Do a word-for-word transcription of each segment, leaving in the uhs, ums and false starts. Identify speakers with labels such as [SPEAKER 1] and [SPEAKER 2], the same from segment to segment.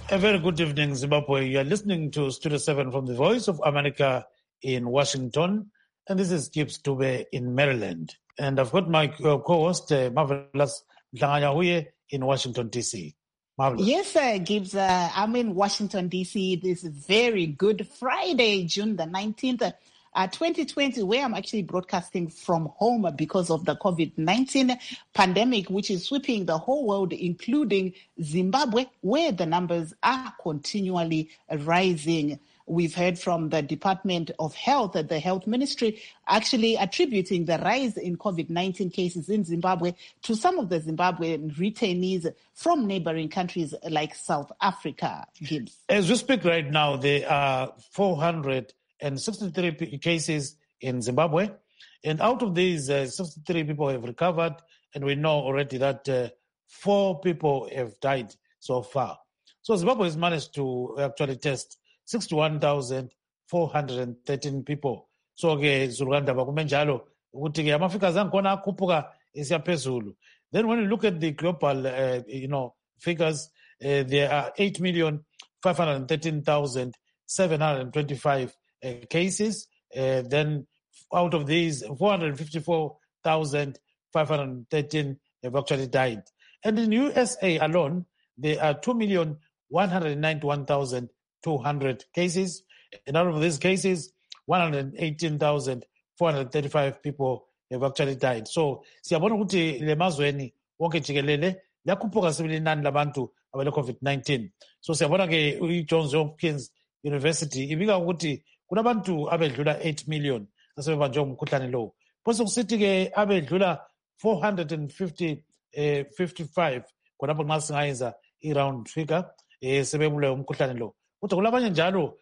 [SPEAKER 1] A very good evening, Zimbabwe. You are listening to Studio seven from the Voice of America in Washington, and this is Gibbs Dube in Maryland. And I've got my uh, co-host, uh, Marvelous Mhlanga in Washington, D C. Marvelous.
[SPEAKER 2] Yes, sir, Gibbs. Uh, I'm in Washington, D C This very good Friday, June the nineteenth, uh, twenty twenty, where I'm actually broadcasting from home because of the COVID nineteen pandemic, which is sweeping the whole world, including Zimbabwe, where the numbers are continually rising. We've heard from the Department of Health, the Health Ministry, actually attributing the rise in COVID nineteen cases in Zimbabwe to some of the Zimbabwean returnees from neighboring countries like South Africa. Gibbs.
[SPEAKER 1] As we speak right now, there are four hundred sixty-three cases in Zimbabwe. And out of these, uh, sixty-three people have recovered. And we know already that uh, four people have died so far. So Zimbabwe has managed to actually test sixty-one thousand four hundred thirteen people. So ke Zuruganda bakumenjalo ukuthi ke amafigures angkhona akhuphuka esiyaphezulu. Then when you look at the global uh, you know figures, uh, there are eight million five hundred thirteen thousand seven hundred twenty-five uh, cases. Uh, then out of these, four hundred fifty-four thousand five hundred thirteen have actually died. And in U S A alone, there are two million one hundred ninety-one thousand two hundred cases. And out of these cases, one hundred eighteen thousand four hundred thirty-five people have actually died. So, siyabona ukuthi le mazweni wonke jikelele yakhuphuka sibili inani labantu abale COVID nineteen. So, siyabona ke i-Johns Hopkins University ibika ukuthi kunabantu abedlula eight million asebebanjwe umkhuhlane lo. Bese kusithi ke abedlula four hundred fifty, fifty-five khonapho nxa singayenza i-round figure eh sebebule umkhuhlane lo. Kodwa kulabanye njalo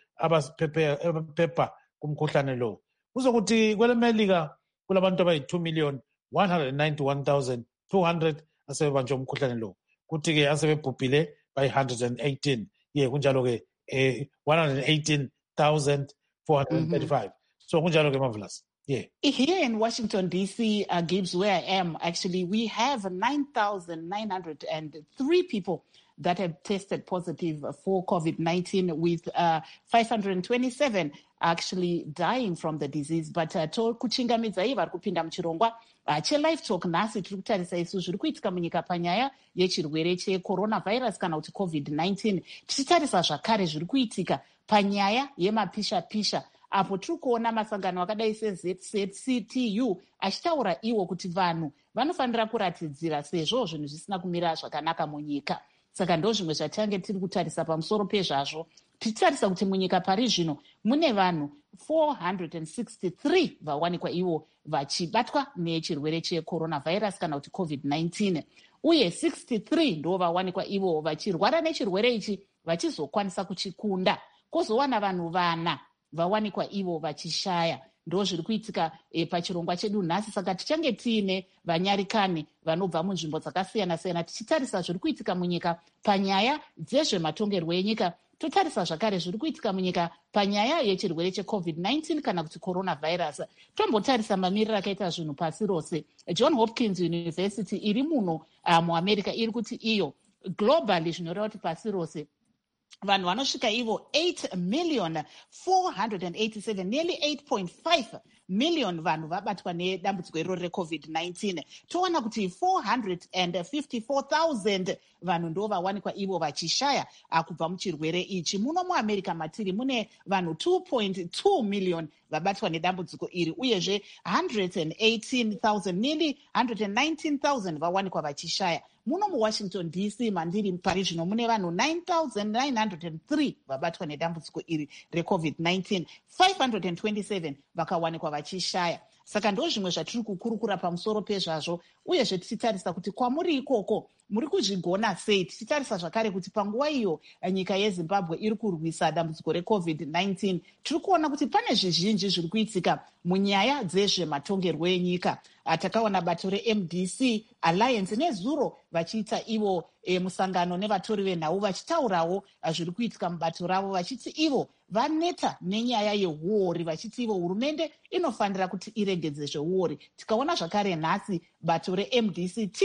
[SPEAKER 1] abaphepha kumkhuhlane lo. Kuzokuthi kwelemelika kulabantu abayi-two million one hundred ninety-one thousand two hundred asebebanjwe umkhuhlane lo. Kuthi ke asebebhubhile by one hundred eighteen. Ye kunjalo ke eh one hundred eighteen thousand four hundred thirty-five. Mm-hmm. So kunjalo ke Marvelous. Yeah.
[SPEAKER 2] Here in Washington, D C, uh, Gibbs, where I am, actually, we have nine thousand nine hundred three people that have tested positive for COVID nineteen, with uh, five hundred twenty-seven actually dying from the disease. But uh, to kuchingamidza iye vari kupinda muchirongwa uh, chelive talk nhasi tiri kutarisa isu zviri kuitika munyika panyaya yechirwere checoronavirus kana kuti COVID nineteen, tichitarisa zvakare zviri kuitika panyaya yemapisha-pisha, apo tiri kuona masangano akadai se-Z C T U achitaura iwo kuti vanhu vanofanira kuratidzira sezvo zvinhu zvisina kumira zvakanaka munyika. Saka ndo zvimwe zvatange tiri kutarisa pamusoro pezvazvo, tichitarisa kuti munyika pari zvino mune vanhu four hundred sixty-three vawanikwa ivo vachibatwa nechirwere checoronavirus kana kuti COVID nineteen, uye sixty-three ndo vawanikwa ivo vachirwara nechirwere ichi vachizokwanisa kuchikunda. Kozowana vanhu vana vawanikwa ivo vachishaya. Ndo zviri kuitika e, pachirongwa chedu nhasi. Saka tichange tiine vanyarikani vanobva munzvimbo dzakasiyana-siyana tichitarisa zviri kuitika munyika panyaya dzezvematongerwo enyika. Totarisa zvakare zviri kuitika munyika panyaya yechirwere cheCovid nineteen kana kuti coronavirus. Tombotarisa mamiriro akaita zvinhu pasi rose. John Hopkins University iri muno uh, muAmerica iri kuti iyo globally zvinoreva kuti pasi rose vanhu vanosvika ivo eight million four hundred eighty-seven, nearly eight point five million vanhu vabatwa nedambudziko iroro reCovid nineteen. Toona kuti four hundred fifty-four thousand vanhu ndo vawanikwa ivo vachishaya kubva muchirwere ichi. Muno muAmerica matiri mune vanhu two point two million vabatwa nedambudziko iri, uyezve one hundred eighteen thousand, nearly one hundred nineteen thousand vawanikwa vachishaya. Muno muWashington D C mandiri pari zvino mune vanhu nine thousand nine hundred three vabatwa nedambudziko iri reCovid nineteen, five hundred twenty-seven vakawanikwa vachishaya. Saka ndo zvimwe zvatiri kukurukura pamusoro pezvazvo, uyezve tichitarisa kuti kwamuri ikoko muri kuzvigona sei. Tichitarisa zvakare kuti panguva iyo nyika yeZimbabwe iri kurwisa dambudziko reCovid nineteen, tiri kuona kuti pane zvizhinji zviri kuitika munyaya dzezvematongerwo enyika. Takaona bato reM D C Alliance nezuro vachiita ivo e, musangano nevatori venhau vachitaurawo zviri kuitika mubato ravo, vachiti ivo vaneta nenyaya yehuori, vachiti ivo hurumende inofanira kuti iregedze zveuori. Tikaona zvakare nhasi bato reM D C T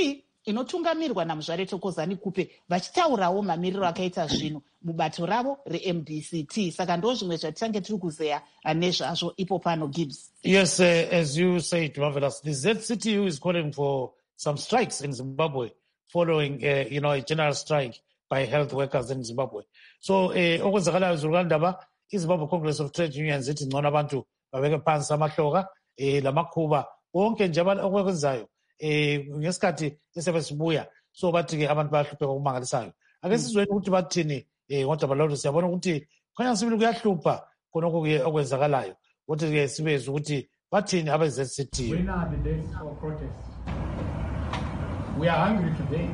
[SPEAKER 2] inotungamirwa namuzvare Thokozani Kupe vachitaurawo mamiriro akaita zvino mubato ravo re-M D C T. Saka ndo zvimwe zvatichange tiri kuzeya nezvazvo ipo pano Gibbs.
[SPEAKER 1] Yes, uh, as you said, Marvelous, the Z C T U is calling for some strikes in Zimbabwe following, uh, you know, a general strike by health workers in Zimbabwe. So, okwenzakalayo zurukandaba, iZimbabwe Congress of Trade Unions ithi ngcono abantu babeke phansi amahloka eh lamakhuba wonke nje okwenzayo eh ngesikhathi esebe sibuya so bathi ke abantu bayahlupheka okumangalisayo. Ake sizweni ukuthi bathini eh ngodaba lolu siyabona ukuthi khanya sibili kuyahlupha khonokho ke okwenzakalayo. Ukuthi ke sibeze ukuthi bathini abe-Z C T.
[SPEAKER 3] When are the days for protest? We are hungry today.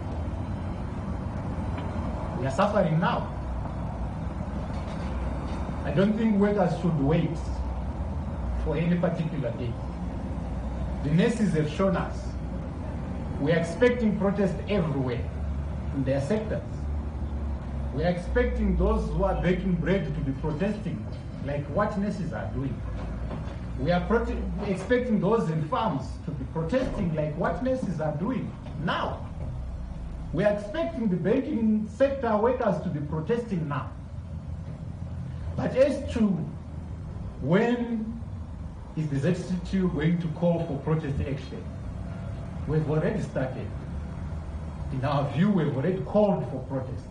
[SPEAKER 3] We are suffering now. I don't think workers should wait for any particular day. The nurses have shown us we are expecting protest everywhere in their sectors. We are expecting those who are baking bread to be protesting like what nurses are doing. We are prote- expecting those in farms to be protesting like what nurses are doing now. We are expecting the banking sector workers to be protesting now. But as to when is the Z C T U going to call for protest action, we've already started. In our view, we've already called for protest.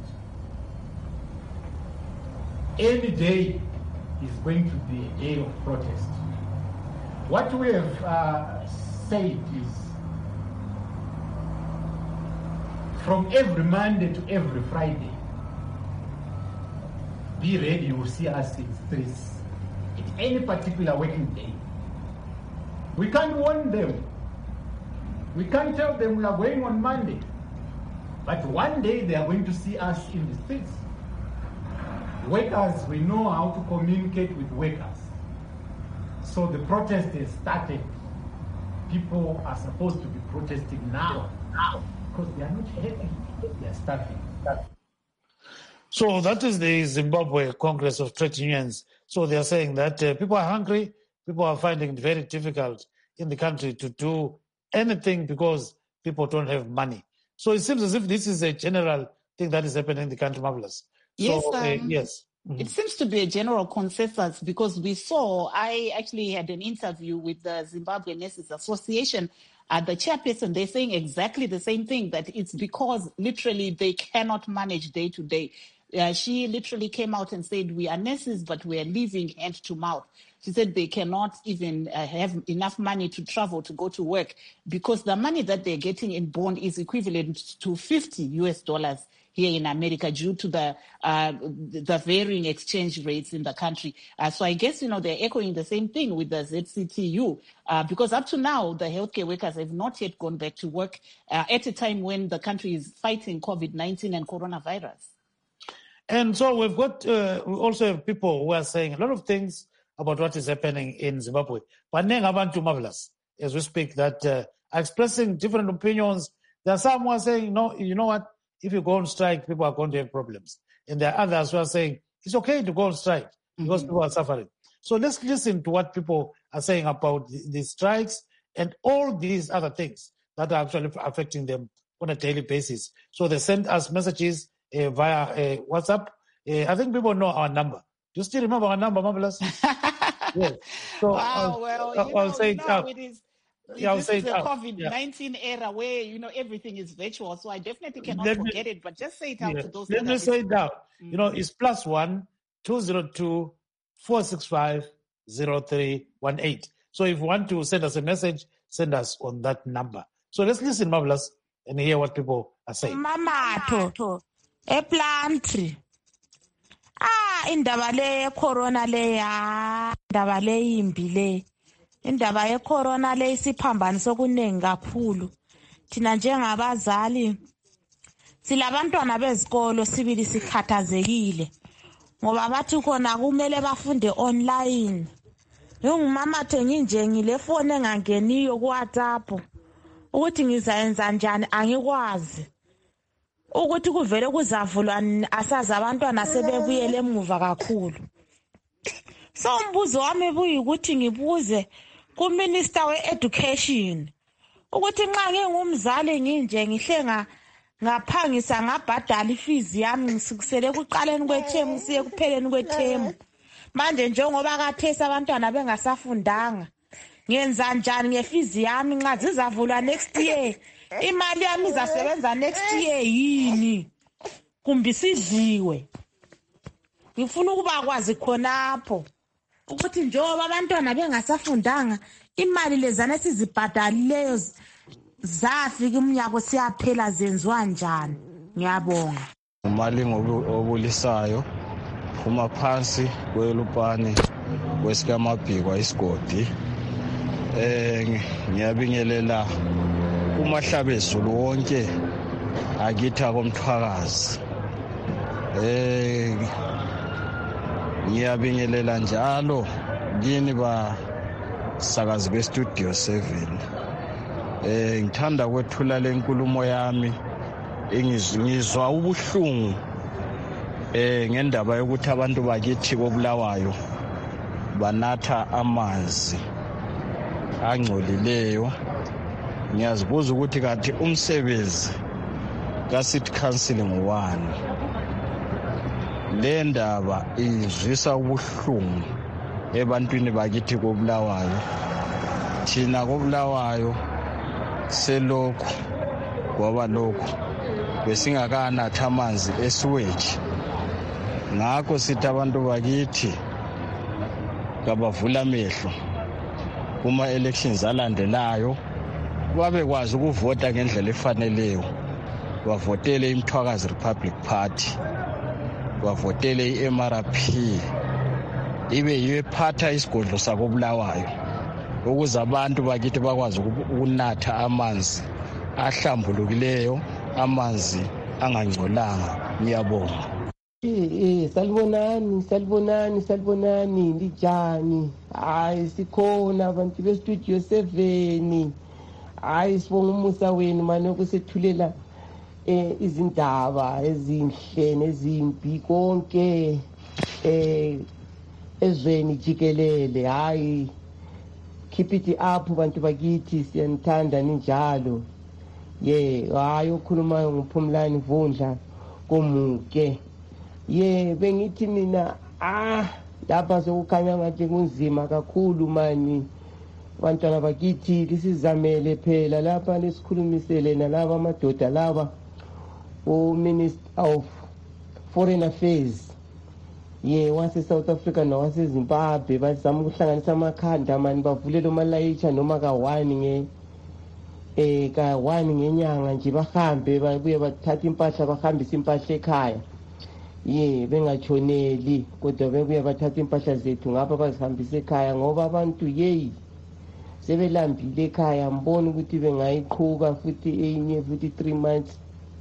[SPEAKER 3] Any day is going to be a day of protest. What we have uh, said is from every Monday to every Friday, be ready, you will see us in streets at any particular working day. We can't warn them. We can't tell them we are going on Monday. But one day they are going to see us in the streets. Workers, we know how to communicate with workers. So the protest has started. People are supposed to be protesting now, now, because they are not happy. They are starving.
[SPEAKER 1] So that is the Zimbabwe Congress of Trade Unions. So they are saying that uh, people are hungry, people are finding it very difficult in the country to do anything because people don't have money. So it seems as if this is a general thing that is happening in the country, Marvelous.
[SPEAKER 2] Yes,
[SPEAKER 1] so,
[SPEAKER 2] um,
[SPEAKER 1] uh, yes. Mm-hmm.
[SPEAKER 2] It seems to be a general consensus because we saw, I actually had an interview with the Zimbabwe Nurses Association, uh, the chairperson, they're saying exactly the same thing, that it's because literally they cannot manage day to day. Uh, she literally came out and said, we are nurses, but we are living hand to mouth. She said they cannot even uh, have enough money to travel to go to work because the money that they're getting in bond is equivalent to fifty U S dollars here in America due to the uh, the varying exchange rates in the country. Uh, so I guess, you know, they're echoing the same thing with the Z C T U uh, because up to now, the healthcare workers have not yet gone back to work uh, at a time when the country is fighting COVID nineteen and coronavirus.
[SPEAKER 1] And so we've got, uh, we also have people who are saying a lot of things about what is happening in Zimbabwe. But Abantu Marvelous, as we speak, that uh, are expressing different opinions. There are some who are saying, no, you know what, if you go on strike, people are going to have problems. And there are others who are saying, it's okay to go on strike because mm-hmm. people are suffering. So let's listen to what people are saying about the, the strikes and all these other things that are actually affecting them on a daily basis. So they send us messages uh, via uh, WhatsApp. Uh, I think people know our number. Do you still remember our number, Marvelous? Yes. So
[SPEAKER 2] wow,
[SPEAKER 1] I'll,
[SPEAKER 2] well,
[SPEAKER 1] I'll,
[SPEAKER 2] you know,
[SPEAKER 1] I'll say
[SPEAKER 2] you know
[SPEAKER 1] uh,
[SPEAKER 2] it is.
[SPEAKER 1] Yeah, I'll
[SPEAKER 2] this
[SPEAKER 1] say
[SPEAKER 2] is a
[SPEAKER 1] out.
[SPEAKER 2] COVID nineteen yeah. era where, you know, everything is virtual. So I definitely cannot
[SPEAKER 1] Let
[SPEAKER 2] forget
[SPEAKER 1] me,
[SPEAKER 2] it, but just say it out
[SPEAKER 1] yeah.
[SPEAKER 2] to those.
[SPEAKER 1] Let me say it down. Mm-hmm. You know, it's plus one, two zero two, four six five, zero three one eight. So if you want to send us a message, send us on that number. So let's listen, Marvelous, and hear what people are saying.
[SPEAKER 4] Mama, to, to, a plant. Ah, indaba le corona le ya, indaba le imbi le. Indaba ye corona le isiphambanise okuningi kakhulu. Thina njengabazali silabantwana bezikolo sibili sikhathazekile. Ngoba bathi khona kumele bafunde online. Ngingumama thenginje ngile phone engangeniyo ku WhatsApp. Ukuthi ngizayenza njani angikwazi. Ukuthi kuvele kuzavulwa asazi abantwana sebebuyele emuva kakhulu. So umbuzo wami buyikuthi ngibuze ku Minister we Education ukuthi nxa ngingumzali nginje ngihle ngaphangisa ngabhadala ifizi yami ngisukisele ekuqaleni kwethemu siye kupheleni kwethemu. Manje njengoba kathesi abantwana bengasafundanga ngenza njani ngefizi yami nxa zizavulwa next year? Imali yami izasebenza next year yini? Kumbe sidliwe? Ngifuna ukuba kwazi khonapho ukuthi njengoba abantwana bengasafundanga imali lezana sizibhadalileyo zafika umnyaka siyaphela zenziwa njani? Ngiyabonga.
[SPEAKER 5] Imali ngobulisayo uma phansi kwelupane kwesikamabhikwa isigodi. Eh ngiyabingelela uMahlabezulu wonke akitha komthwakazi. Eh ngiyabingelela njalo kini ba sakazi be Studio seven. Eh ngithanda kwethula lenkulumo yami engizwa ubuhlungu eh ngendaba yokuthi abantu bakithi koBulawayo banatha amanzi angcolileyo. Ngiyazibuza ukuthi kathi umsebenzi ka City Council ngowani. Le ndaba izwisa ubuhlungu ebantwini bakithi koBulawayo. Thina koBulawayo selokhu kwaba lokhu besingakanatha amanzi esiweji. Ngakho sithi abantu bakithi kabavula amehlo kuma elections alandelayo babekwazi ukuvota ngendlela efaneleyo. Bavotele iMthwakazi Republic Party, bavotele i-M R P, ibe yiyo ephatha isigodlo sakoBulawayo ukuze abantu bakithi bakwazi ukunatha amanzi ahlambulukileyo, amanzi angangcolanga. Ngiyabonga.
[SPEAKER 6] Eh eh salibonani salibonani salibonani lijani. Hayi sikhona abantu be Studio seven. Hayi sibonga umusa wenu manje ukusethulela eh izindaba ezinhle nezimbi konke eh ezweni jikelele. Hayi keep it up bantu bakithi, siyanithanda ninjalo. Ye hayi ukhuluma ngoPhumlani Vundla komuke. Ye bengithi mina ah lapha sokukhanya ngathi kunzima kakhulu mani. Bantwana bakithi lisizamele phela lapha lesikhulumisele nalabo amadoda laba o Minister of Foreign Affairs ye wase South Africa nawase Zimbabwe bazama ukuhlanganisa amakhanda mani bavulele umalayitsha noma ka one nge eh ka one ngenyanga nje bahambe babuye bathatha impahla bahambisa impahla ekhaya. Ye bengatshoneli kodwa bebuye bathatha impahla zethu ngapha bazihambisa ekhaya ngoba abantu yeyi sebelambile ekhaya. Mbona ukuthi bengayiqhuba futhi enye futhi three months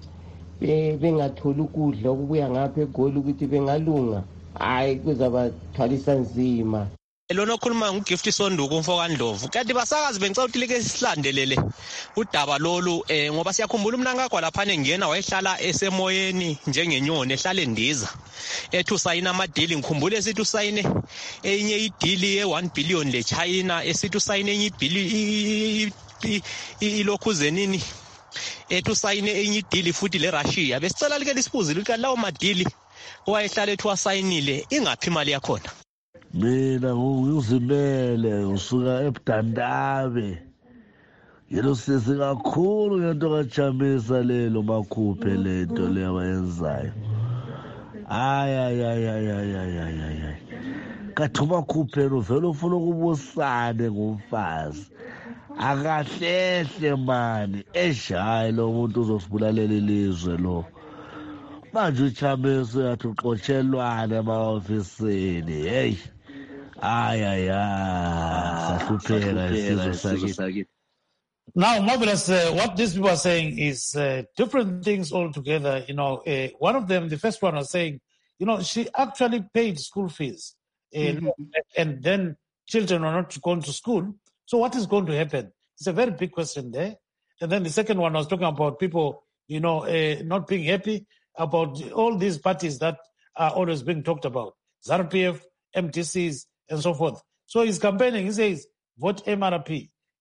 [SPEAKER 6] bengatholi ukudla okubuya ngapha eGoli ukuthi bengalunga. Hayi kuzabathwalisa nzima.
[SPEAKER 7] Lona okhuluma nguGift Sonduku umfokandlovu. Kanti basakazi bengicela ukuthi like sihlandelele udaba lolu eh ngoba siyakhumbula umnankagwa lapha engena wayehlala esemoyeni njengenyoni ehlala endiza. Ethi usayina amadili ngikhumbule esithi usayine enye idili ye one billion le China, esithi usayine enye ibili ilokhuzenini. Ethi usayine enye idili futhi le Russia. Besicela like lisibuzile ukuthi lawo madili owayehlala ethi wasayinile ingaphi imali yakhona.
[SPEAKER 8] Mina nguzimele usuka eBudandabe. Yelo sisi kakhulu ngento kaJamisa lelo makhuphe lento le abayenzayo. Ay ay ay ay ay ay ay. Kathuma khuphe no vele ufuna ukubusane ngumfazi. Akahlehle mani eshaye lo muntu uzosibulalela ilizwe lo. Manje uJamisa yathi uxotshelwane ema-ofisini. Hey. Ay ay ay. Sahlupheka isizwe sakithi.
[SPEAKER 1] Now, Marvelous, uh, what these people are saying is uh, different things altogether. You know, uh, one of them, the first one was saying, you know, she actually paid school fees uh, mm-hmm. and then children are not going to school. So what is going to happen? It's a very big question there. And then the second one was talking about people, you know, uh, not being happy about all these parties that are always being talked about, Z R P F, M D Cs, and so forth. So he's campaigning, he says, vote M R P.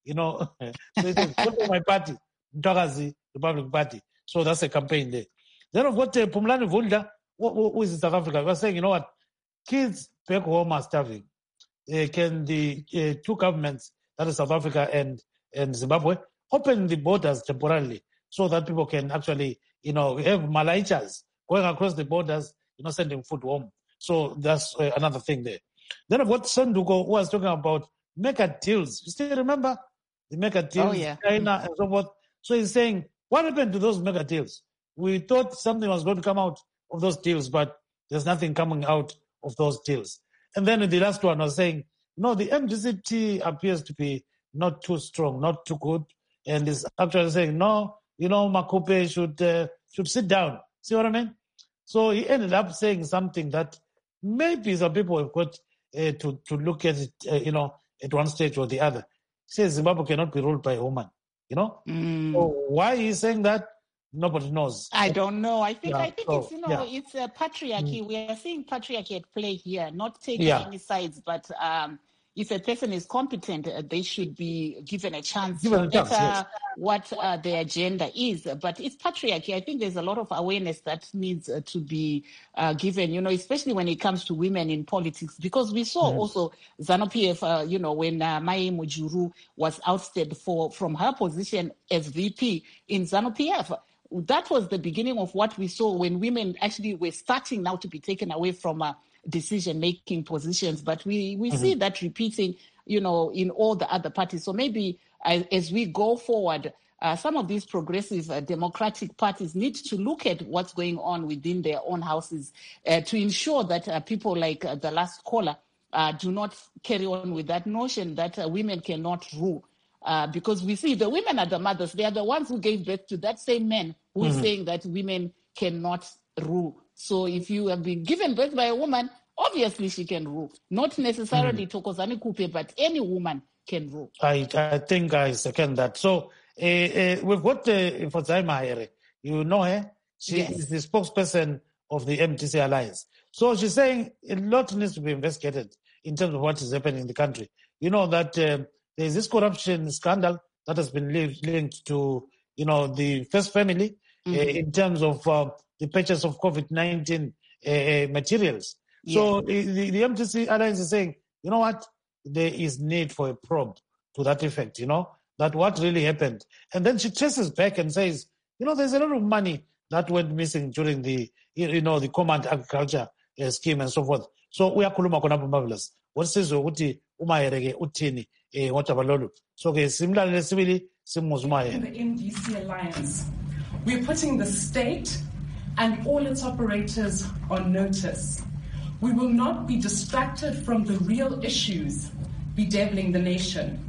[SPEAKER 1] you know. So he says, vote for my party, Mtwakazi Republic Party. So that's a campaign there. Then I've got uh, Pumlani Vunda, who, who is in South Africa. We're saying, you know what, kids back home are starving. Uh, can the uh, two governments, that is South Africa and, and Zimbabwe, open the borders temporarily so that people can actually, you know, have malaichas going across the borders, you know, sending food home. So that's uh, another thing there. Then I've got Sanduko, who was talking about mega deals. You still remember the mega deals,
[SPEAKER 2] oh, yeah.
[SPEAKER 1] China and so forth? So he's saying, what happened to those mega deals? We thought something was going to come out of those deals, but there's nothing coming out of those deals. And then the last one was saying, no, the M D C T appears to be not too strong, not too good. And is actually saying, no, you know, Makupe should uh, should sit down. See what I mean? So he ended up saying something that maybe some people have got uh, to, to look at it, uh, you know, at one stage or the other. He says Zimbabwe cannot be ruled by a woman, you know?
[SPEAKER 2] Mm.
[SPEAKER 1] So why he's saying that, nobody knows.
[SPEAKER 2] I don't know. I think
[SPEAKER 1] yeah,
[SPEAKER 2] I think
[SPEAKER 1] so,
[SPEAKER 2] it's, you know,
[SPEAKER 1] yeah.
[SPEAKER 2] it's a patriarchy. Mm. We are seeing patriarchy at play here, not taking
[SPEAKER 1] yeah.
[SPEAKER 2] any sides, but um, if a person is competent, uh, they should be given a chance
[SPEAKER 1] given
[SPEAKER 2] to
[SPEAKER 1] a chance,
[SPEAKER 2] better
[SPEAKER 1] yes.
[SPEAKER 2] what uh, their agenda is. But it's patriarchy. I think there's a lot of awareness that needs uh, to be uh, given, you know, especially when it comes to women in politics, because we saw mm. also ZANU-P F, uh, you know, when uh, Mai Mujuru was ousted for from her position as V P in ZANU-P F. That was the beginning of what we saw when women actually were starting now to be taken away from uh, decision-making positions. But we, we mm-hmm. see that repeating, you know, in all the other parties. So maybe uh, as we go forward, uh, some of these progressive uh, democratic parties need to look at what's going on within their own houses uh, to ensure that uh, people like uh, the last caller uh, do not carry on with that notion that uh, women cannot rule. Uh, because we see the women are the mothers. They are the ones who gave birth to that same man who mm-hmm. is saying that women cannot rule. So if you have been given birth by a woman, obviously she can rule. Not necessarily mm-hmm. Thokozani Kupe, but any woman can rule.
[SPEAKER 1] I, I think I second that. So uh, uh, we've got uh, Mfadzai Mahere. You know her? She yes. is the spokesperson of the M D C Alliance. So she's saying a lot needs to be investigated in terms of what is happening in the country. You know that uh, there's this corruption scandal that has been linked to, you know, the First Family mm-hmm. uh, in terms of uh, the purchase of COVID nineteen uh, materials. Yeah. So the, the, the M D C Alliance is saying, you know what, there is need for a probe to that effect, you know, that what really happened. And then she traces back and says, you know, there's a lot of money that went missing during the, you know, the Command Agriculture uh, scheme and so forth. So we are kuluma konapa marvelous. What says uti umayerege utini eh ngotaba lolu. So ke similarly sibili simuzuma.
[SPEAKER 9] In the M D C Alliance, we're putting the state and all its operators on notice. We will not be distracted from the real issues bedeviling the nation.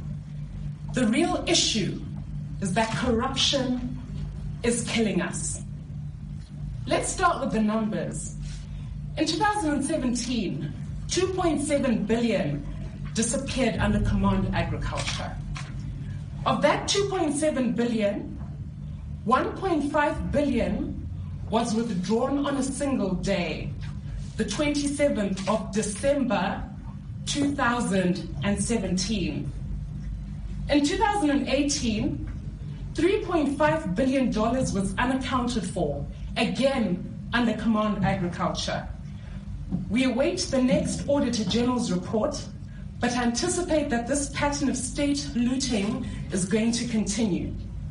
[SPEAKER 9] The real issue is that corruption is killing us. Let's start with the numbers. In two thousand seventeen, two point seven billion disappeared under Command Agriculture. Of that two point seven billion, one point five billion was withdrawn on a single day, the twenty-seventh of December two thousand seventeen. In two thousand eighteen, three point five billion dollars was unaccounted for, again under Command Agriculture. We await the next Auditor General's report, but anticipate that this pattern of state looting is going to continue.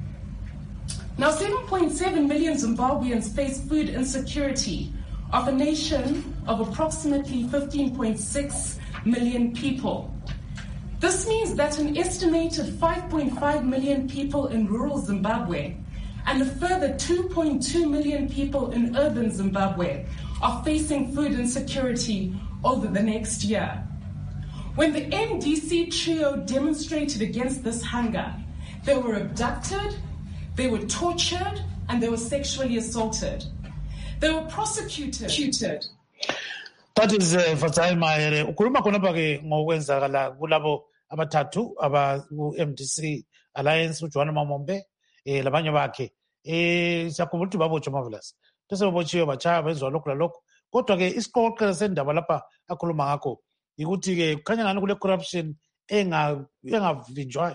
[SPEAKER 9] Now, seven point seven million Zimbabweans face food insecurity of a nation of approximately fifteen point six million people. This means that an estimated five point five million people in rural Zimbabwe and a further two point two million people in urban Zimbabwe are facing food insecurity over the next year. When the M D C trio demonstrated against this hunger, they were abducted, they were tortured, and they were sexually assaulted. They were prosecuted.
[SPEAKER 1] That is Mfadzai Mahere. Ukhuluma khonapha ke ngokwenzakala kulabo abathathu aba ku-M D C Alliance, uJohn Mamombe eh labanye bakhe. Eh siyakhumbula ukuthi babotshwa Marvelous. Bese babotshiwe batshaya benziwa lokhu lalokhu. Kodwa ke isiqoqo sendaba lapha akhuluma ngakho ukuthi ke kukhanya ngani kule corruption enga engavinjwayo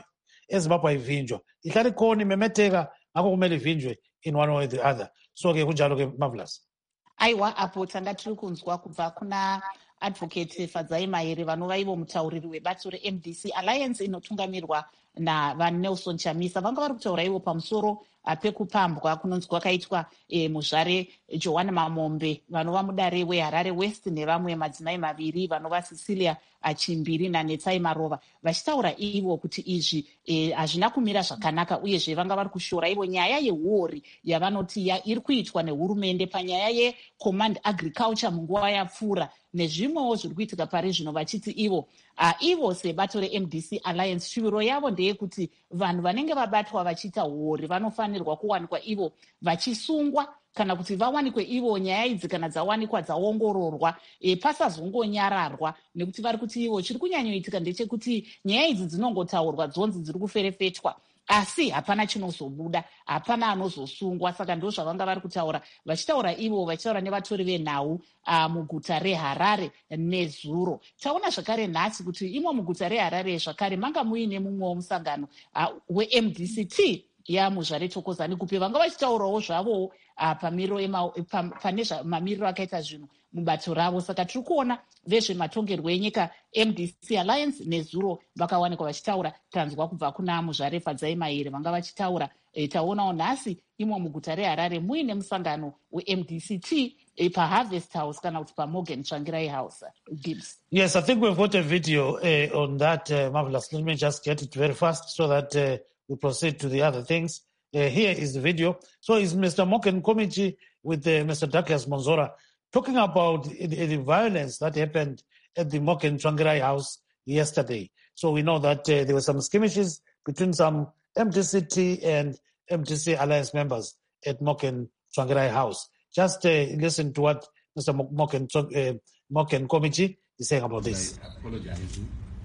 [SPEAKER 1] eZimbabwe ayivhinjwa, ihlale khona imemeteka, ngakho kumele ivhinjwe in one way or the other. So ke kunjalo ke Marvelous.
[SPEAKER 2] Aiwa, apo tanga tiri kunzwa kubva kuna advocate Fadzai Mahere vanova ivo mutauriri webato reM D C Alliance inotungamirwa naVaNelson Chamisa. Vanga vari kutaura ivo pamusoro pekupambwa kunonzi kwakaitwa e, muzvare Joan Mamombe vanova mudare weHarare West nevamwe madzimai maviri vanova Cecilia Chimbiri naNetsai Marova vachitaura ivo kuti izvi hazvina e, kumira zvakanaka uyezve vanga vari kushora ivo nyaya yehuori yavanoti iri kuitwa nehurumende panyaya yecommand agriculture munguva yapfuura nezvimwewo zviri kuitika pari zvino vachiti ivo uh, ivo sebato reM D C Alliance shuviro yavo ndeyekuti vanhu vanenge vabatwa vachiita huori vanofanirwa kuwanikwa ivo vachisungwa kana kuti vawanikwe ivo nyaya idzi kana dzawanikwa dzaongororwa e, pasazongonyararwa nekuti vari kuti ivo chiri kunyanyoitika ndechekuti nyaya idzi dzinongotaurwa dzonzi dziri kuferefetwa asi hapana chinozobuda, hapana anozosungwa. Saka ndo zvavanga vari kutaura vachitaura ivo vachitaura nevatori venhau uh, muguta reHarare nezuro. Taona zvakare nhasi kuti imo muguta reHarare zvakare manga muine mumwewo musangano uh, weM D C T yamuzvare Thokozani Kupe vanga vachitaurawo zvavo uh, pamiro ema, pam, pane mamiriro akaita zvinhu mubato ravo. Saka tiri kuona vezvematongerwo enyika M D C Alliance nezuro vakawanikwa vachitaura. Tanzwa kubva kuna muzvare Fadzai Mahere vanga vachitaura. E, taonawo nhasi imo muguta reHarare muine musangano weM D C T e, paHarvest House kana kuti paMorgan Tsvangirai House. Gibbs.
[SPEAKER 1] Yes, I think we've got a video uh, on that, uh, Marvelous. Let me just get it very fast so that uh, we proceed to the other things. Uh, here is the video. So it's Mister Morgan Komichi with uh, Mister Douglas Monzora talking about the, the violence that happened at the Morgan Tsvangirai House yesterday. So we know that uh, there were some skirmishes between some M D C T and M D C Alliance members at Morgan Tsvangirai House. Just uh, listen to what Mister Morgan, uh, Morgan Komichi is saying about this.
[SPEAKER 10] I apologize.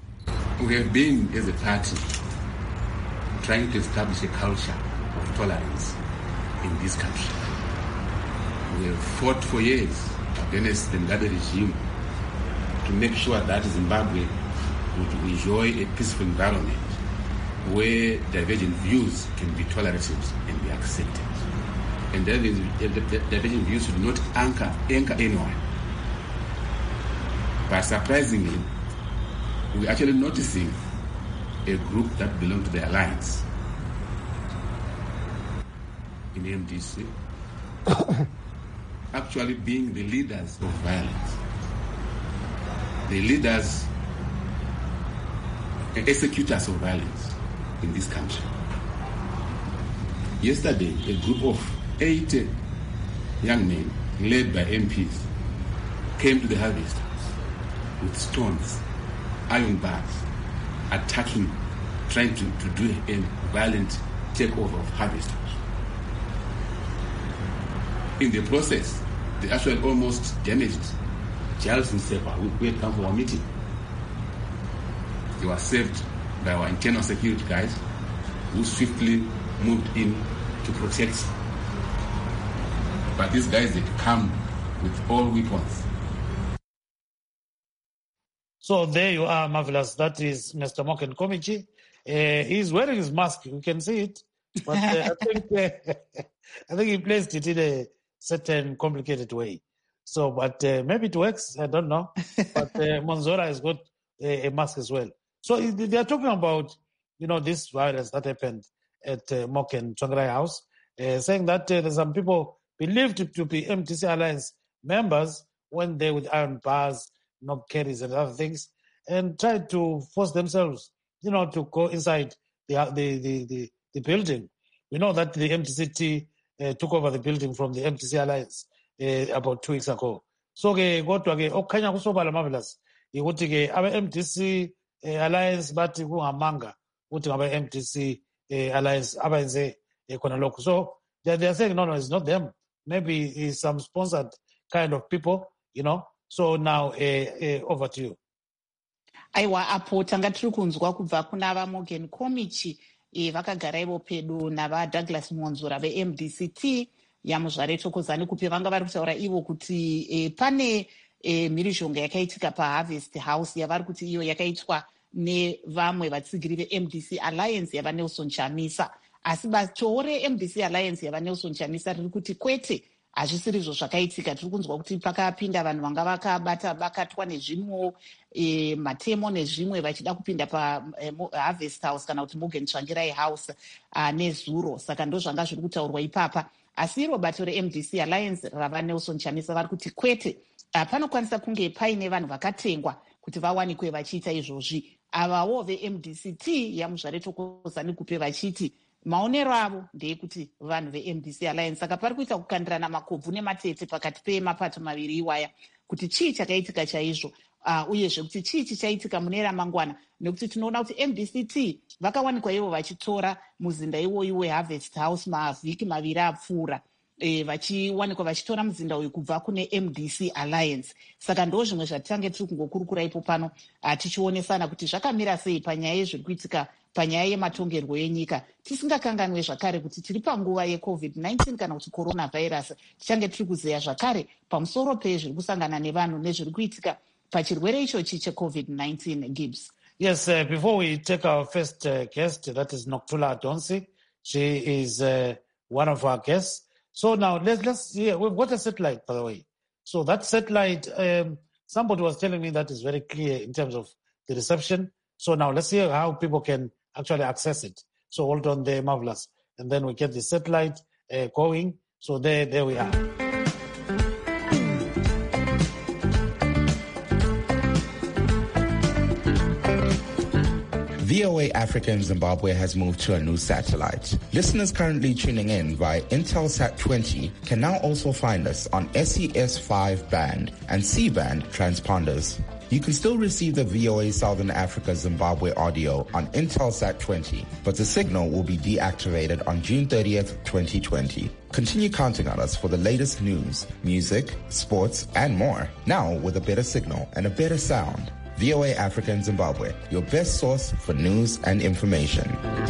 [SPEAKER 10] We have been, as a party, trying to establish a culture of tolerance in this country. We have fought for years against the Mugabe regime to make sure that Zimbabwe would enjoy a peaceful environment where divergent views can be tolerated and be accepted. And that is, the divergent views should not anchor, anchor anyone. But surprisingly, we're actually noticing a group that belongs to the alliance in M D C actually being the leaders of violence, the leaders and executors of violence in this country. Yesterday, a group of eight young men led by M Ps came to the Harvest House with stones, iron bars, attacking, trying to, to do a violent takeover of Harvest House. In the process, they actually almost damaged Giles Nsepa, who had come for our meeting. They were saved by our internal security guys, who swiftly moved in to protect. But these guys, they come with all weapons.
[SPEAKER 1] So there you are, Marvelous. That is Mister Morgan Komichi. Uh, he's wearing his mask. You can see it. But uh, I think uh, I think he placed it in a certain complicated way. So, but uh, maybe it works. I don't know. But uh, Monzora has got a, a mask as well. So they are talking about, you know, this violence that happened at uh, Morgan Tsvangirai House, uh, saying that uh, there's some people believed to, to be M D C Alliance members went there with iron bars, knob carries and other things, and tried to force themselves, you know, to go inside the the the, the, the building. We know that the M D C T uh, took over the building from the M D C Alliance uh, about two weeks ago. So ke kodwa ke okukhanya kusobala Marvelous ukuthi ke aba M D C uh, Alliance bathi kungamanga ukuthi ngaba M D C uh, Alliance abenze khona lokho. So they, they are saying no no, it's not them. Maybe it's some sponsored kind of people, you know. So now uh, uh, over to you.
[SPEAKER 2] Aiwa, apo tanga tiri kunzwa kubva kuna vaMorgan Komichi e, vakagara ivo pedo navaDouglas Monzora veM D C T yamuzvare Thokozani Kupe vanga vari kutaura ivo kuti e, pane e, mhirizhonga yakaitika paHarvest House yavari kuti iyo yakaitwa nevamwe vatsigiri ve-M D C Alliance yavanelson chamisa. Asi bato re-M D C Alliance yavanelson chamisa riri kuti kwete, hazvisirizvo zvakaitika. Tiri kunzwa kuti pakapinda vanhu vanga vakabata bakatwa nezvimwewo e, matemo nezvimwe vachida kupinda paHarvest e, House kana kuti Morgan Tsvangirai House uh, nezuro. Saka ndo zvanga zviri kutaurwa ipapa. Asi iro bato re-M D C Alliance ravanelson chamisa vari kuti kwete, uh, panokwanisa kunge paine vanhu vakatengwa kuti vawanikwe vachiita izvozvi. Avawo ve-M D C T yamuzvare Thokozani Kupe vachiti maonero avo ndeyekuti vanhu ve-M D C Alliance. Saka pari kuita kukandirana makobvu nematete pakati pemapato maviri iwaya kuti chii chakaitika chaizvo, uh, uyezve kuti chii chichaitika mune ramangwana, nekuti tinoona kuti M D C T vakawanikwa ivo vachitora muzinda iwoyu weHarvest House mavhiki maviri apfuura, e, vachiwanikwa vachitora muzinda uyu kubva kune M D C Alliance. Saka ndo zvimwe zvatitange tiri kungokurukura ipo pano, uh, tichionesana kuti zvakamira sei panyaya yezviri kuitika panyaya yematongerwo enyika, tisingakanganwe zvakare kuti tiri panguva yecovid nineteen kana kuti coronavirus. Tichange tiri kuzeya zvakare pamusoro pezviri kusangana nevanhu nezviri kuitika pachirwere ichochi checovid nineteen. Gibbs.
[SPEAKER 1] Yes, uh, before we take our first uh, guest, that is Nokuthula Adonsi. She is uh, one of our guests. So now let's let's see. Yeah, we've got a satellite, by the way. So that satellite, um, somebody was telling me that is very clear in terms of the reception. So now let's see how people can actually access it. So hold on there, Marvelous. And then we get the satellite uh, going. So there, there we are.
[SPEAKER 11] V O A Africa in Zimbabwe has moved to a new satellite. Listeners currently tuning in via Intelsat twenty can now also find us on S E S five band and C band transponders. You can still receive the V O A Southern Africa Zimbabwe audio on Intelsat twenty, but the signal will be deactivated on June thirtieth, twenty twenty. Continue counting on us for the latest news, music, sports, and more. Now with a better signal and a better sound. V O A Africa in Zimbabwe, your best source for news and information.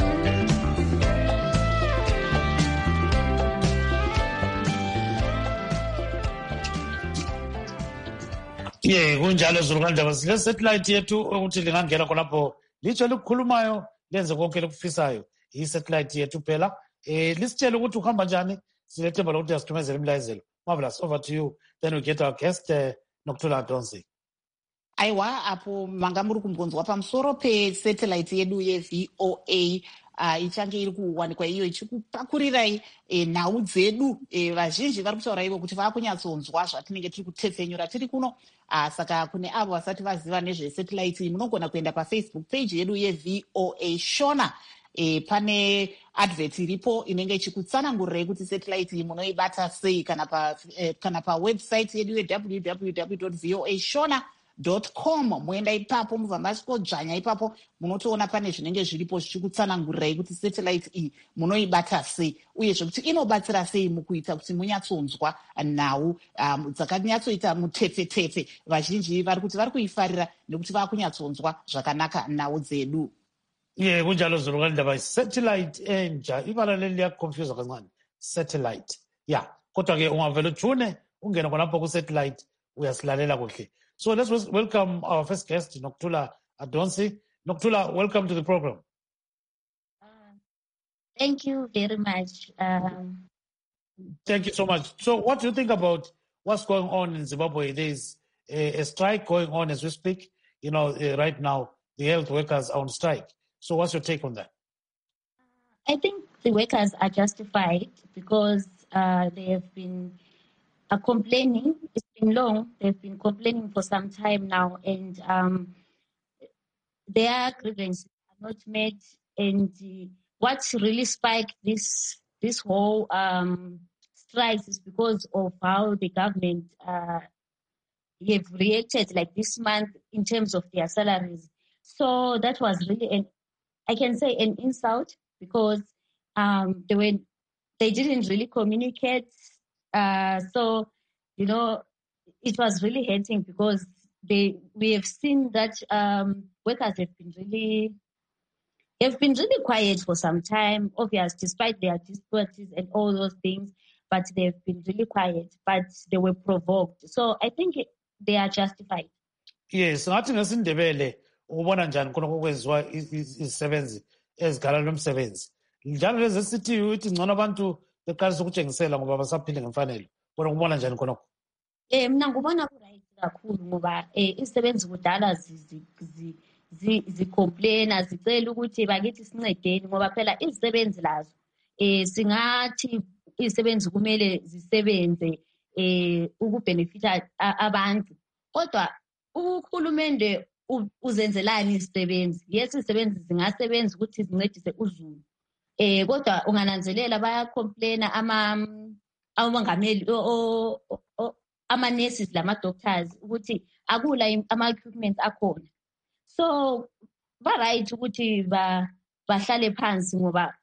[SPEAKER 1] Yeah, kunjalo zurukandaba sile satellite yethu ukuthi lingangena khonapho litsho likhulumayo lenze konke likufisayo i satellite yethu phela. Eh lisitshela ukuthi uhamba njani, silethemba lokuthi asithumezele imlayezelo. Marvelous, over to you. Then we get our guest uh, Nokuthula Adonsi.
[SPEAKER 2] Aiwa, apo manga muri kumbonzwa pamusoro pesatellite yedu ye-V O A uh, ichange iri kuwanikwa iyo ichikupakurirai e, nhau dzedu. E, vazhinji vari kutaura ivo kuti vakunyatsonzwa zvatinenge tiri kutepfenyura tiri kuno. Uh, saka kune avo vasati vaziva nezvesatellite munogona kuenda pafacebook page yedu ye-V O A Shona. E, pane advert iripo inenge ichikutsanangurirai kuti satellite iyi munoibata sei kana pa eh, kana pa website yedu ye-w w w dot v o a shona dot com. Muenda ipapo mubva masikodzvanya ipapo munotoona pane zvinenge zviripo zvichikutsanangurirai kuti satellite iyi munoibata sei, uyezve kuti inobatsira sei mukuita kuti munyatsonzwa nhau um, dzakanyatsoita mutepfetepfe. Vazhinji vari kuti vari kuifarira nekuti vakunyatsonzwa zvakanaka nhau dzedu.
[SPEAKER 1] Yeah, kunjalo zurukandaba satellite enja ibalaleli liyaconfuse kancane satellite. Yeah, kodwa ke ungavela utshune ungena khonapho ku satellite uyasilalela kuhle. So let's welcome our first guest, Nokuthula Adonsi. Nokuthula, welcome to the program.
[SPEAKER 12] Uh, thank you very much. Um,
[SPEAKER 1] thank you so much. So what do you think about what's going on in Zimbabwe? There's a, a strike going on as we speak. You know, uh, right now, the health workers are on strike. So what's your take on that?
[SPEAKER 12] I think the workers are justified because uh, they have been uh, complaining. It's been long. They've been complaining for some time now, and um, their grievances are not met. And uh, what's really spiked this this whole um, strikes is because of how the government uh, have reacted like this month in terms of their salaries. So that was really an I can say an insult because um, they were, they didn't really communicate. Uh, so, you know, it was really hurting because they we have seen that um, workers have been really have been really quiet for some time, obviously, despite their difficulties and all those things, but they've been really quiet, but they were provoked. So I think they are justified.
[SPEAKER 1] Yes, ngathi ngesindebele ubona njani khona kokwenziwa izisebenzi ezigala lomsebenzi njalo lezi esithiyo ithi ngcono abantu beqalisa ukutshengisela ngoba basaphile ngemfanelo bona kubona njani khonokho?
[SPEAKER 12] Eh mina ngubona ku-right kakhulu ngoba eh izisebenzi kudala zicomplaina zicela ukuthi bakithi sincedeni ngoba phela izisebenzi lazo eh singathi izisebenzi kumele zisebenze eh ukubenefita abantu kodwa uhulumende uzenzelani izisebenzi? Yes, izisebenzi zingasebenza ukuthi zincedise uzulu eh kodwa ungananzelela bayacomplaina ama amangameli ama-nurses lama-doctors ukuthi akula ama-equipment akhona. So ba-right ukuthi bahlale phansi ngoba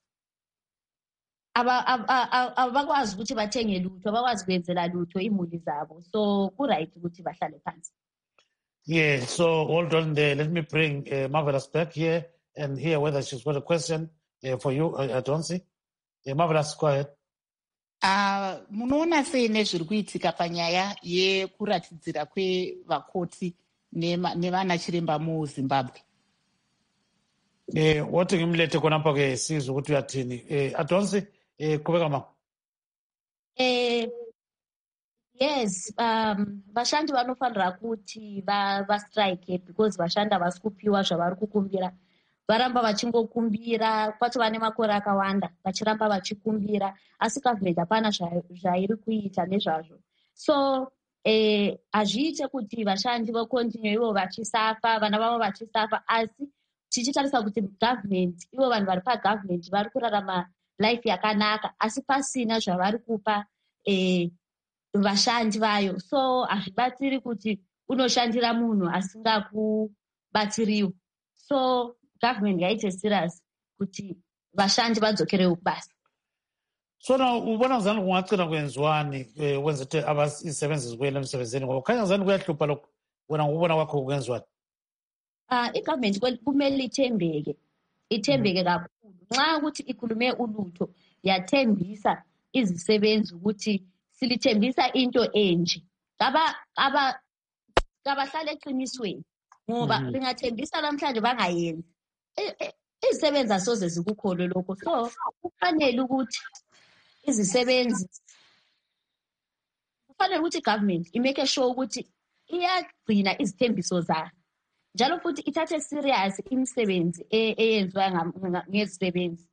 [SPEAKER 12] abakwazi ukuthi bathenge lutho, abakwazi kwenzela lutho imuli zabo. So ku-right ukuthi bahlale phansi.
[SPEAKER 1] Yeah, so hold on there. Let me bring uh, Marvelous back here and hear whether she's got a question uh, for you, uh, Adonsi. Uh, Marvelous, go ahead.
[SPEAKER 2] Uh, munoona sei nezviri kuitika panyaya yekuratidzira kwevakoti nevana chiremba muZimbabwe?
[SPEAKER 1] Eh, woti ngimlete konapa ke sizwe ukuthi uyathini. Eh, Adonsi, eh, qhubeka ma.
[SPEAKER 12] Eh yes, um vashandi vanofanira kuti va va strike because vashandi havasi kupiwa zvavari kukumbira. Varamba vachingokumbira, kwacho vane makore akawanda vachiramba vachikumbira asi government hapana zvairi kuita nezvazvo. So eh hazviite kuti vashandi vakontinue ivo vachisafa, vana vavo vachisafa, asi tichitarisa kuti government, ivo vanhu vari pagovernment vari kurarama life yakanaka asi pasina zvavari kupa eh vashandi vayo. So hazvibatsiri kuti unoshandira munhu asingakubatsiriwo. So government ngaite serious kuti vashandi vadzokerewo kubasa.
[SPEAKER 1] Sona ubona ngizani kungacina kwenziwani ukwenza ukuthi abasebenzi zibuyele emsebenzini ngoba kukhanya ngizani kuyahlupha lokho wena ngokubona kwakho kwenziwani?
[SPEAKER 12] Ah, igovernment kumele ithembeke, ithembeke kakhulu. Nxa ukuthi ikhulume ulutho yathembisa izisebenzi ukuthi silithembisa into enje. Kaba aba kabahlale eqinisweni ngoba lingathembisa namhlanje bangayenzi. Izisebenzi asoze zikukholwe lokho. So kufanele ukuthi izisebenzi kufanele ukuthi government imake sure ukuthi iyagcina izithembiso zayo njalo futhi ithathe serious imisebenzi eyenziwa ngezisebenzi.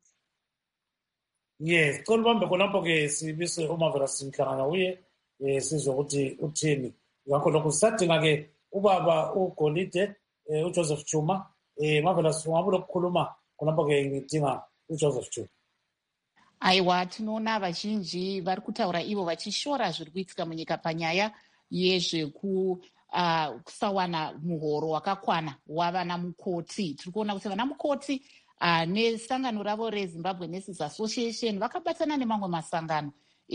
[SPEAKER 1] Yes, cela ubambe khonapho ke sibise uMarvelous Mhlanga uye eh sizwe ukuthi uthini. Ngakho lokho sisadinga ke ubaba uGolide eh uJoseph Chuma eh Marvelous ungabe lokukhuluma khonapho ke ngidinga uJoseph Chuma.
[SPEAKER 2] Aiwa, tinoona vazhinji vari kutaura ivo vachishora zviri kuitika munyika panyaya yezveku Uh, kusawana muhoro wakakwana wavana mukoti. Tiri kuona kuti vana mukoti uh, nesangano ravo reZimbabwe Nurses Association vakabatana nemamwe masangano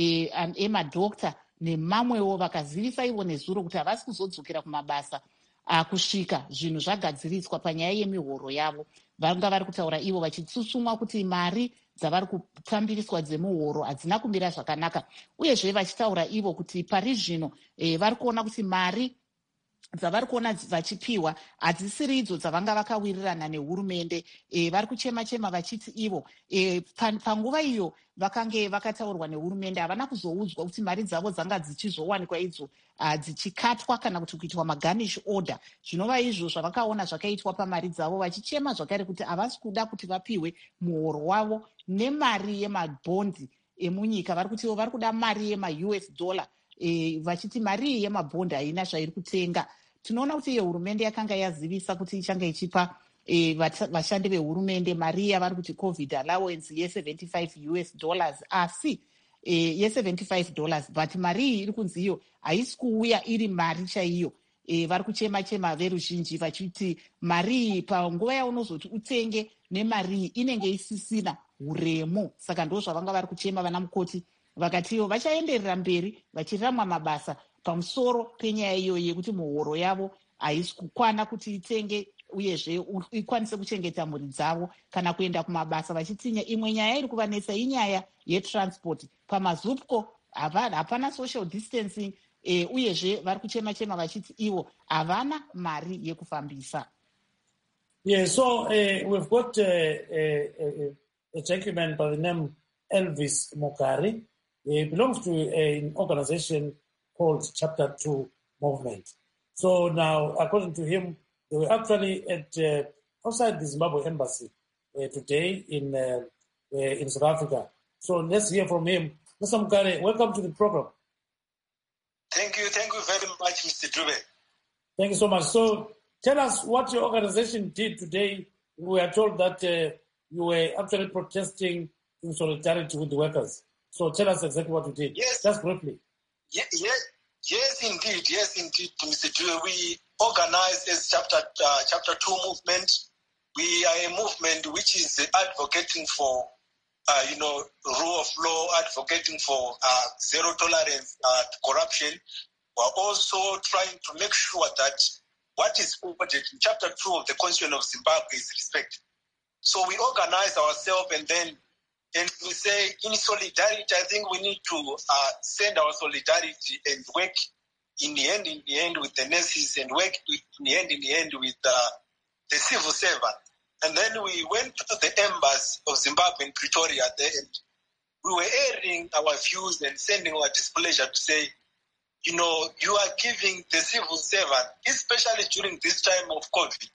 [SPEAKER 2] emadokta e nemamwewo vakazivisa ivo nezuro kuti havasi kuzodzokera kumabasa uh, kusvika zvinhu zvagadziriswa panyaya yemihoro yavo. Vanga vari kutaura ivo vachitsutsumwa kuti mari dzavari kutambiriswa dzemuhoro hadzina kumira zvakanaka, uyezve vachitaura ivo kuti pari zvino eh, vari kuona kuti mari dzavari kuona vachipiwa hadzisiri idzo dzavanga vakawirirana nehurumende. E, vari kuchema chema vachiti ivo e, panguva iyo vakange vakataurwa nehurumende havana kuzoudzwa kuti mari dzavo dzanga dzichizowanikwa idzo uh, dzichikatwa kana kuti kuitwa maganish order. Zvinova izvo zvavakaona zvakaitwa pamari dzavo, vachichema zvakare kuti havasi kuda kuti vapiwe muhoro wavo nemari yemabhondi emunyika. Vari kuti ivo vari kuda mari yema-U S dollar e, vachiti mari iyi yemabhondi haina zvairi kutenga. Tinoona kuti hurumende yakanga yazivisa kuti ichanga ichipa e, vashandi vehurumende mari yavari kuti covid allowance ye75 U S dollars asi e, ye75 dollars, but mari iyi iri kunzi iyo haisi kuuya iri mari chaiyo. E, vari kuchema chema veruzhinji vachiti mari iyi panguva yaunozoti utenge nemari iyi inenge isisina uremu. Saka ndo zvavanga vari kuchema vana mukoti vakati ivo vachaenderera mberi vachiramwa mabasa pamusoro penyaya iyo yekuti muhoro yavo haisi kukwana kuti itenge uyezve ikwanise kuchengeta mhuri dzavo kana kuenda kumabasa. Vachitinya imwe nyaya iri kuvanetsa inyaya yetransport. PamaZupco hapana social distancing e, uyezve vari kuchema chema vachiti ivo havana mari yekufambisa.
[SPEAKER 1] Yeah, so uh, we've got uh, a, a, a gentleman by the name Elvis Mokari. He belongs to an organization called Chapter two Movement. So now, according to him, they were actually at uh, outside the Zimbabwe embassy uh, today in uh, uh, in South Africa. So let's hear from him. Mister Mokari, welcome to the program.
[SPEAKER 13] Thank you. Thank you very much, Mister Dube.
[SPEAKER 1] Thank you so much. So tell us what your organization did today. We are told that uh, you were actually protesting in solidarity with the workers. So tell us exactly what you did.
[SPEAKER 13] Yes.
[SPEAKER 1] Just briefly.
[SPEAKER 13] Yeah, yeah, yes, indeed. Yes, indeed, Mister Dube. We organized as Chapter uh, Chapter two Movement. We are a movement which is advocating for, uh, you know, rule of law, advocating for uh, zero tolerance uh, to corruption. We're also trying to make sure that what is ordered in Chapter two of the Constitution of Zimbabwe is respected. So we organize ourselves and then and we say in solidarity, I think we need to uh, send our solidarity and work in the end, in the end with the nurses and work in the end, in the end with uh, the civil servant. And then we went to the embassy of Zimbabwe in Pretoria there, and we were airing our views and sending our displeasure to say, you know, you are giving the civil servant, especially during this time of COVID.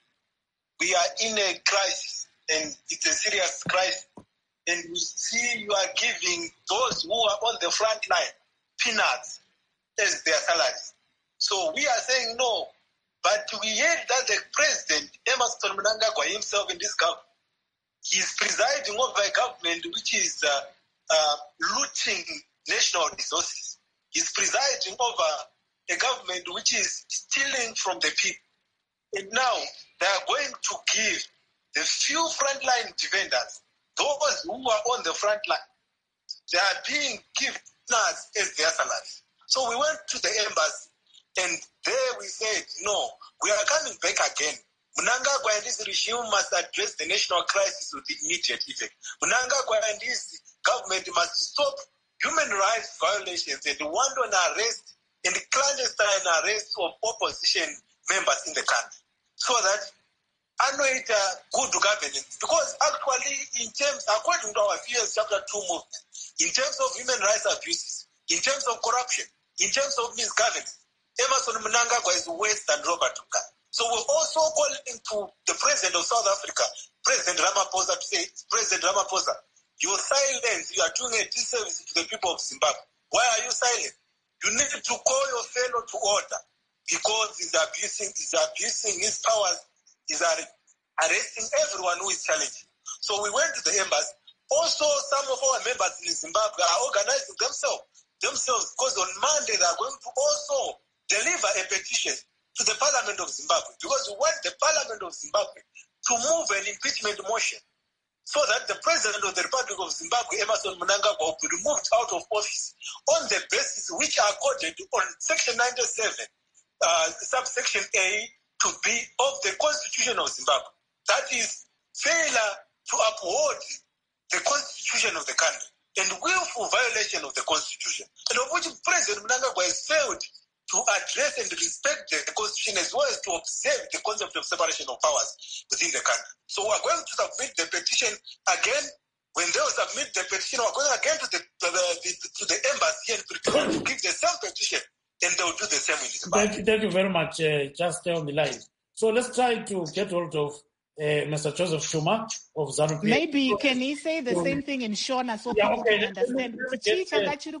[SPEAKER 13] We are in a crisis, and it's a serious crisis. And we see you are giving those who are on the front line peanuts as their salaries. So we are saying no. But we heard that the president, Emmerson Mnangagwa himself in this government, he is presiding over a government which is uh, uh, looting national resources. He's presiding over a government which is stealing from the people. And now they are going to give the few frontline defenders, those who are on the front line, they are being given us as their salaries. So we went to the embassy, and there we said, no, we are coming back again. Mnangagwa and his regime must address the national crisis with immediate effect. Mnangagwa and his government must stop human rights violations and wanton arrest and clandestine arrest of opposition members in the country, so that annoyed uh, good governance. Because actually, in terms, according to our fears, Chapter two movement, in terms of human rights abuses, in terms of corruption, in terms of misgovernance, Emmerson Mnangagwa is worse than Robert Mugabe. So we're also calling to the president of South Africa, President Ramaphosa, to say, President Ramaphosa, your silence, you are doing a disservice to the people of Zimbabwe. Why are you silent? You need to call your fellow to order, because he's abusing, he's abusing his powers, he's arresting everyone who is challenging. So we went to the embassy. Also, some of our members in Zimbabwe are organizing themselves, themselves, because on Monday they are going to also deliver a petition to the Parliament of Zimbabwe, because we want the Parliament of Zimbabwe to move an impeachment motion so that the President of the Republic of Zimbabwe, Emmerson Mnangagwa, will be removed out of office on the basis which are accorded on Section ninety-seven, uh, subsection A to B of the Constitution of Zimbabwe. That is failure to uphold the Constitution of the country and willful violation of the Constitution, and of which President Mnangagwa has failed to address and respect the Constitution, as well as to observe the concept of separation of powers within the country. So we're going to submit the petition again. When they will submit the petition, we're going again to the to the, the, to the embassy and to give the same petition, and they will do the same in Zimbabwe.
[SPEAKER 1] Thank you, thank you very much. Uh, just stay on the line. So let's try to get hold of uh, Mister Joseph Schuma of ZANU-P F.
[SPEAKER 2] Maybe can he say the same thing in Shona so
[SPEAKER 1] Yeah,
[SPEAKER 2] people
[SPEAKER 1] okay,
[SPEAKER 2] can understand?
[SPEAKER 1] let- let me get,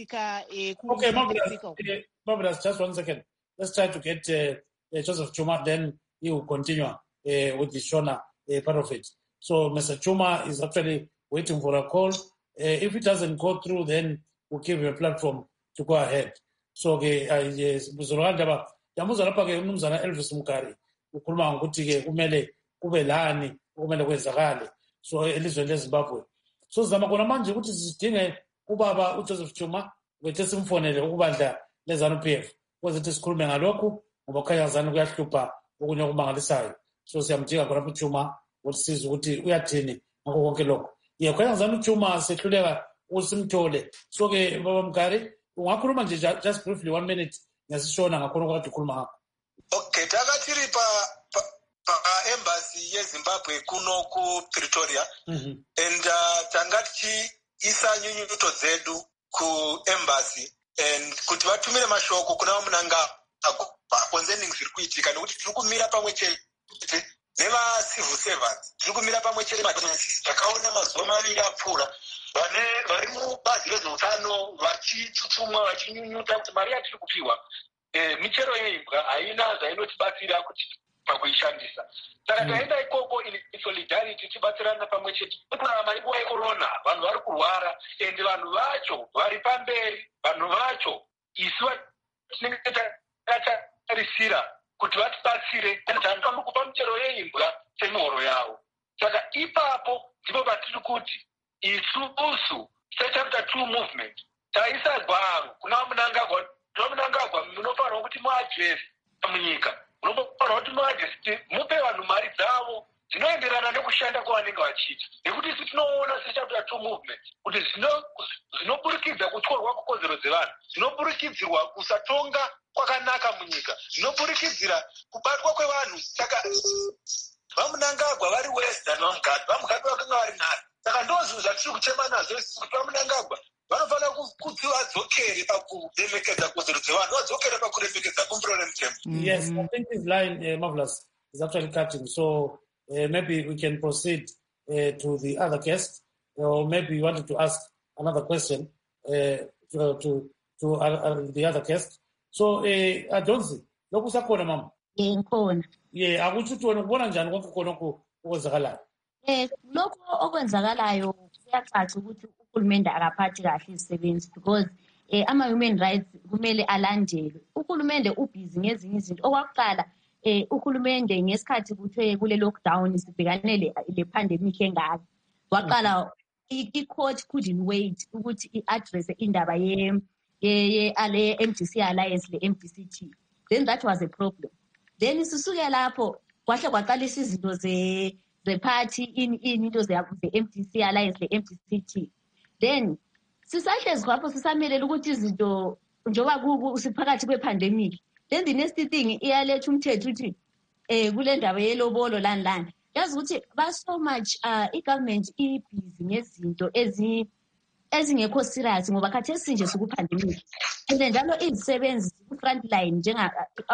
[SPEAKER 1] uh, Okay, Marvelous, uh, Marvelous, just one second. Let's try to get uh, uh, Joseph Chuma, then he will continue uh, with the Shona uh, part of it. So Mister Chuma is actually waiting for a call. Uh, if it doesn't go through, then we'll give him a platform to go ahead. So ke mzolanda yamuza lapha ke umnumzana Elvis Mokari ukhuluma ngokuthi ke kumele kube lani kumele kwenzakale so elizweni leZimbabwe. So sizama khona manje ukuthi sidinge ubaba uJoseph Chuma wethe simfonele ukubandla leZANU-P F ukuze sithi sikhulume ngalokhu ngoba khaya ZANU kuyahlupha okunye okumangalisayo. So siyamdinga khona uChuma ukuthi size ukuthi uyathini ngakho konke lokho. Ye khaya ZANU Chuma sehluleka usimthole. So ke baba Mokari ungakhuluma nje just briefly one minute ngesishona ngakhona okade ukhuluma ngakho.
[SPEAKER 13] Okay, takatiri pa pa-embassy yezimbabwe kuno kupretoria mm-hmm. and uh, tanga tichiisa nyunyuto dzedu kuembassy and kuti vatumire mashoko kuna vamunangagwa concerning zviri kuitika nekuti tiri kumira pamwe chete nevacivil servants tiri kumira pamwe chete madonsis takaona mazuva maviri apfuura vane vari mubazi rezveutano vachitsutsumwa vachinyunyuta kuti mari yatiri kupiwa eh, michero yeimbwa haina zvainotibatsira kuti pakuishandisa saka taenda ikoko in solidarity tibatsirana pamwe chete kurarama nguva yekorona vanhu vari kurwara ende vanhu vacho vari pamberi vanhu vacho isu tinenge tatarisira kuti vatibatsire tanoda kupa michero yeimbwa semihoro yavo saka ipapo ndipo patiri kuti isusu sechapter two movement taisa gwaro kuna vamunangagwa vamunangagwa munofanirwa kuti muadresi munyika munofanirwa kuti muadresi mupe vanhu mari dzavo dzinoenderana nekushanda kwavanenge vachiita nekuti isu tinoona sechapter two movement kuti zvinoburikidza kutyorwa kukodzero dzevanhu zvinoburikidzirwa kusatonga kwakanaka munyika zvinoburikidzira kubatwa kwevanhu saka vamunangagwa vari western vamugadi vamugadi vakanga vari nhare saka ndozvo zvatiri kuchema nazvo kuti vamunangagwa vanofanira kuti vadzokere pakuremekedza kodzero dzevanhu vadzokere pakuremekedza kumbiro remutemo.
[SPEAKER 1] Yes, I think this line, uh, Marvelous, is actually cutting. So uh, maybe we can proceed uh, to the other guest, or maybe you wanted to ask another question uh, to to, to uh, uh, the other guest. So uh, Adonzi, lokhu sakhona mama?
[SPEAKER 12] Eh, ngikhona.
[SPEAKER 1] Yeah, akuthi uthona ukubona njani konke khona okwenzakalayo?
[SPEAKER 12] Eh, lokho okwenzakalayo kuyacaca ukuthi uhulumende akaphathi kahle izisebenzi because eh ama human rights kumele alandelwe. Uhulumende ubhizi ngezinye izinto. Okwakuqala eh uhulumende ngesikhathi kuthe kule lockdown sibhekanele le pandemic engaka. Waqala i-court couldn't wait ukuthi i-address indaba ye ye ale M D C alliance le M D C T. Then that was a problem. Then sisuke lapho kwahle kwaqalisa izinto ze the party in in into ze M D C alliance le M D C T. Then sisahlezi lapho sisamelela ukuthi izinto njoba siphakathi kwepandemic. Then the next thing iyaletha umthetho uthi eh kule ndaba yelobolo lani lani. Yazi ukuthi ba so much uh i-government ibhizi ngezinto ezi ezingekho serious ngoba khathesi nje sikupandemic. And njalo izisebenzi ku front line njenga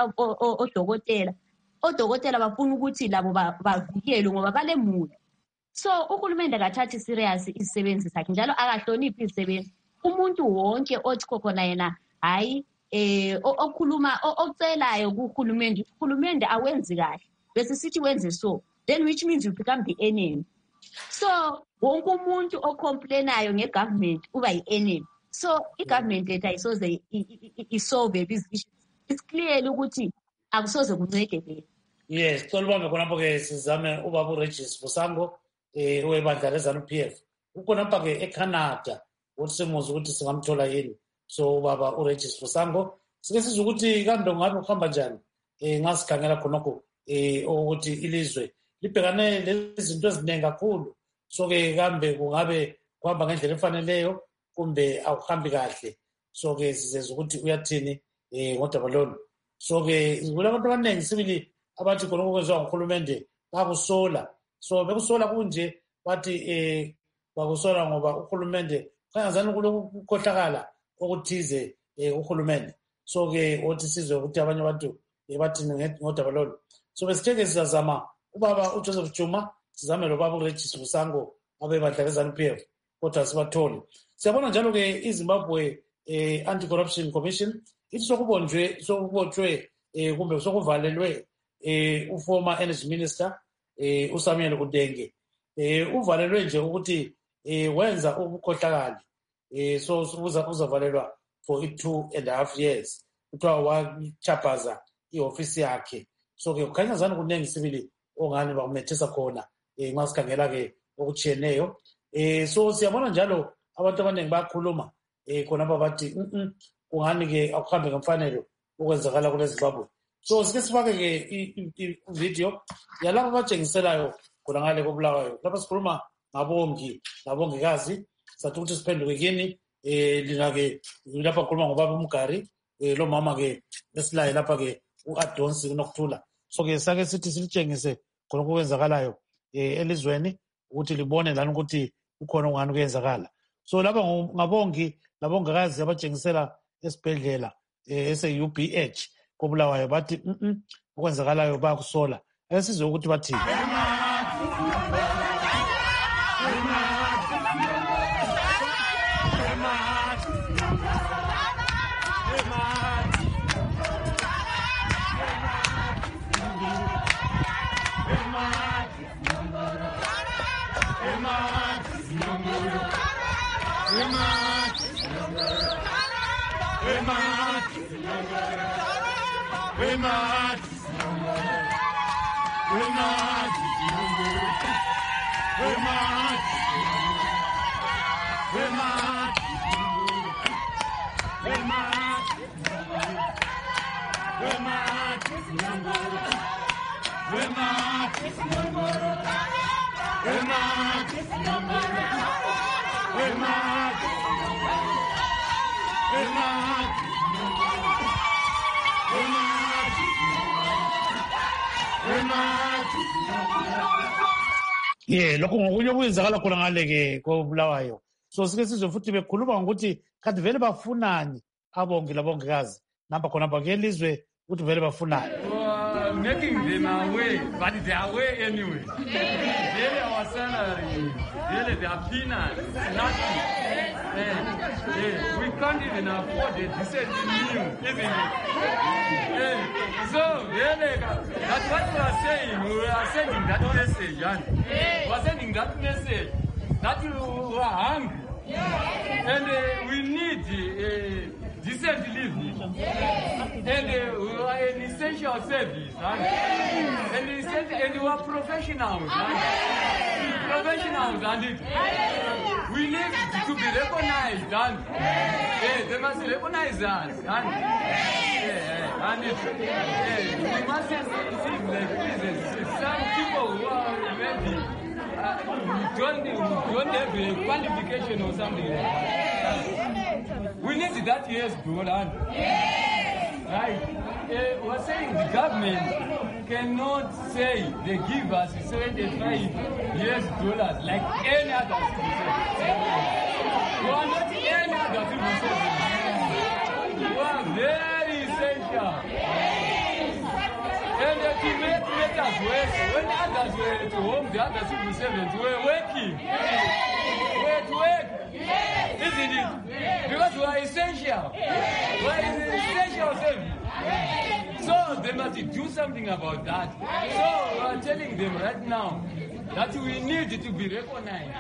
[SPEAKER 12] odokotela odokotela bafuna ukuthi labo bavikelwe ngoba balemulo. So uhulumende akathathi serious izisebenzi zakhe njalo akahloniphi izisebenzi. Umuntu wonke othi khona yena hayi eh okhuluma ocelayo kuhulumende uhulumende awenzi kahle bese sithi wenze so then which means you become the enemy. So wonke umuntu ocomplainayo ngegovernment uba yi-enemy. So i-government letha isoze isolve these issues. It's clear ukuthi akusoze kuncede le.
[SPEAKER 1] Yes, tolibambe khonapho ke sizame ubaba uRegis Vusango eh webandla leZANU P F. Ukhonapha ke eCanada uthi simuzi ukuthi singamthola yini. So ubaba uRegis Vusango sike sizwe ukuthi kambe ngabe ukuhamba njani eh ngasikhangela khonokho eh ukuthi ilizwe libhekane lezinto eziningi kakhulu. So ke kambe kungabe kuhamba ngendlela efaneleyo kumbe akuhambi kahle. So ke sizezwe ukuthi uyathini eh ngodaba lolu. So ke kulabantu abaningi sibili abathi khona okwenziwa nguhulumende bakusola. So bekusola kunje bathi eh bakusola ngoba uhulumende kangazani kulokukhohlakala okuthize eh uhulumende. So ke othi sizwe ukuthi abanye abantu bathi ngodaba lolu. So besitheke sizazama ubaba uJoseph Juma sizame lo baba uRegis Vusango abebandla leZANU P F kodwa sibathole. Siyabona njalo ke iZimbabwe eh Anti-Corruption Commission ithi sokubonjwe sokubotshwe eh kumbe sokuvalelwe eh uformer energy minister eh uSamuel Udenge eh uvalelwe nje ukuthi eh wenza ubukhohlakali eh so uza uzavalelwa for two and a half years kuthiwa wachapaza iofisi yakhe. So ke kukhanya zani kunengi sibili ongani bakumethesa khona eh ngasikhangela ke okuchiyeneyo eh so siyabona njalo abantu abaningi bakhuluma eh khona babathi mhm kungani ke akuhambe ngemfanelo okwenzakala kule Zimbabwe. So sike sifake ke i-video yalabo abatshengiselayo khona ngale kobulawayo. Lapha sikhuluma ngabongi labongikazi sathi ukuthi siphenduke kini eh lina ke lapha khuluma ngobaba uMgari eh lo mama ke esilaye lapha ke uAdonsi kunokuthula so ke sake sithi silitshengise khona okwenzakalayo elizweni ukuthi libone lani ukuthi ukhona ungani kuyenzakala. So laba ngabongi labongikazi abatshengisela esibhedlela ese-U B H koBulawayo bathi mhm okwenzakalayo bayakusola. Ake sizwe ukuthi bathini. Yeah, lokho ngokunye okuyenzakala khona ngale ke koBulawayo. So sike sizwe futhi bekhuluma ngokuthi kanti vele bafunani abongi labongikazi namba khona bakelizwe ukuthi vele bafunani.
[SPEAKER 14] Making them away, but they are away anyway. Really, our salary, really, they are peanuts, nothing. Yeah, yeah. We can't even afford a decent meal, isn't it? Yeah. So, really, that's what we are saying. We are sending that message, and we are sending that message that you are hungry, and uh, we need uh, decent living, and uh, we are an essential service, and, and, and we are professionals, and, professionals, and it, we need to be recognized, and yeah, they must recognize us, and, yeah, and it, yeah, we must see like this. Some people who are maybe uh, don't, don't have a qualification or something like that. We need that yes, Dolan. Right? Uh, we're saying the government cannot say they give us seventy-five yes dollars like any other citizen. We are not any other citizen. We are very essential. And uh, to make matters worse, when others were at home, the other civil servants were working. Were at work. Isn't it? Because we are essential. We are an essential service. So they must do something about that. So we are telling them right now that we need to be recognized.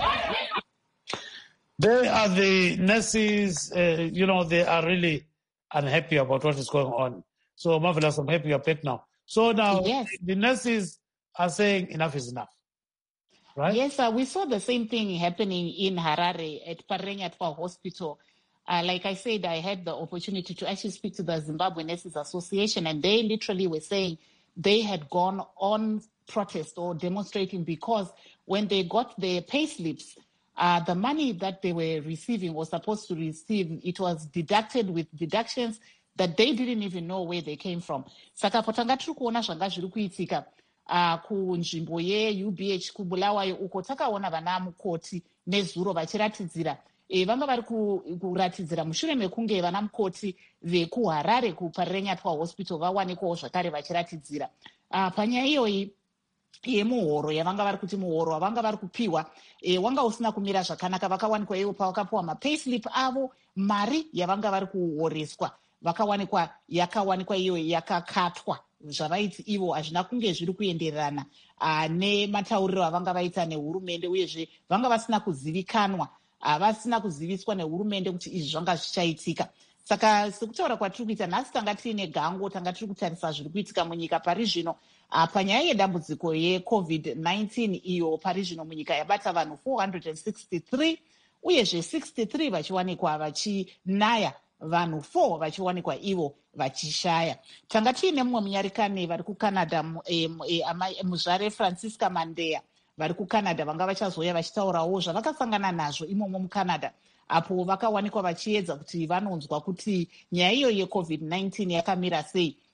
[SPEAKER 1] They are the nurses, uh, you know, they are really unhappy about what is going on. So, Marvelous, I'm happy you're back now. So now
[SPEAKER 2] yes.
[SPEAKER 1] the nurses are saying enough is enough, right?
[SPEAKER 2] Yes, uh, we saw the same thing happening in Harare at Parenyatwa Hospital. Uh, like I said, I had the opportunity to actually speak to the Zimbabwe Nurses Association, and they literally were saying they had gone on protest or demonstrating because when they got their pay slips, uh, the money that they were receiving or supposed to receive, it was deducted with deductions that they didn't even know where they came from. Saka potanga tiri kuona zvanga zviri kuitika uh, kunzvimbo ye-U B H kuBulawayo uko takaona vana mukoti nezuro vachiratidzira e, vanga vari kuratidzira mushure mekunge vana mukoti vekuharare kuParenyatwa Hospital vawanikwawo zvakare vachiratidzira uh, panyaya iyoyi yemuhoro yavanga vari kuti muhoro wavanga vari kupiwa e, wanga usina kumira zvakanaka. Vakawanikwa ivo pavakapiwa mapayslip avo, mari yavanga vari kuhoreswa vakawanikwa yakawanikwa iyo yakakatwa zvavaiti ivo hazvina kunge zviri kuenderana uh, nematauriro avanga vaita nehurumende, uyezve vanga vasina kuzivikanwa havasina uh, kuziviswa nehurumende kuti izvi zvanga zvichaitika. Saka sekutaura kwatiri kuita nhasi tanga tiine gango, tanga tiri kutarisa zviri kuitika munyika pari zvino uh, panyaya yedambudziko yecovid nineteen iyo pari zvino munyika yabata vanhu four hundred sixty-three uyezve sixty-three vachiwanikwa vachinaya, vanhu four vachiwanikwa ivo vachishaya. Tanga tiine mumwe munyarikani vari kucanada e, e, muzvare Francisca Mandeya vari kucanada vanga vachazoya vachitaurawo zvavakasangana nazvo imomo mucanada, apo vakawanikwa vachiedza kuti vanonzwa kuti nyaya iyo yecovid nineteen yakamira sei.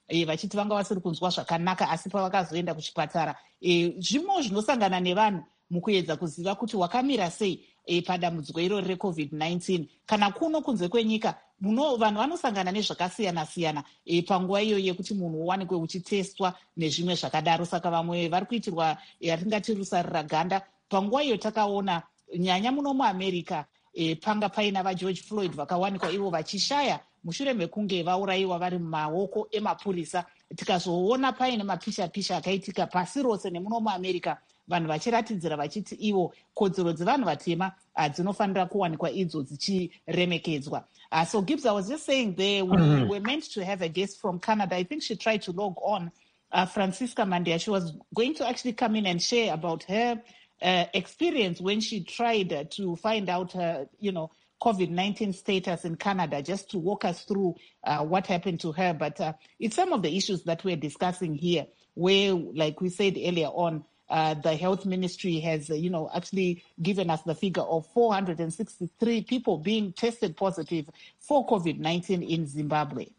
[SPEAKER 2] e, vachiti vanga vasiri kunzwa zvakanaka asi pavakazoenda kuchipatara e, zvimwe zvinosangana nevanhu mukuedza kuziva kuti wakamira sei e, padambudziko irori recovid nineteen kana kuno kunze kwenyika muno vanhu vanosangana nezvakasiyana-siyana e, panguva iyo yekuti munhu uwanikwe uchitestwa nezvimwe zvakadaro. Saka vamwe vari kuitirwa yatingati rusarira ganda. Panguva iyo takaona nyanya muno muamerica e, panga paina vageorge floyd vakawanikwa ivo vachishaya mushure mekunge vaurayiwa vari mumaoko emapurisa. Tikazoona paine mapisha-pisha akaitika pasi rose nemuno muamerica vanhu vachiratidzira vachiti ivo kodzero dzevanhu vatema dzinofanira kuwanikwa idzo dzichiremekedzwa. Uh, so Gibbs, I was just saying there, we mm-hmm. were meant to have a guest from Canada. I think she tried to log on, uh, Francisca Mandia. She was going to actually come in and share about her uh, experience when she tried uh, to find out, uh, you know, COVID nineteen status in Canada, just to walk us through uh, what happened to her. But uh, it's some of the issues that we're discussing here, where, like we said earlier on, Uh, the health ministry has, uh, you know, actually given us the figure of four hundred sixty-three people being tested positive for COVID nineteen in Zimbabwe.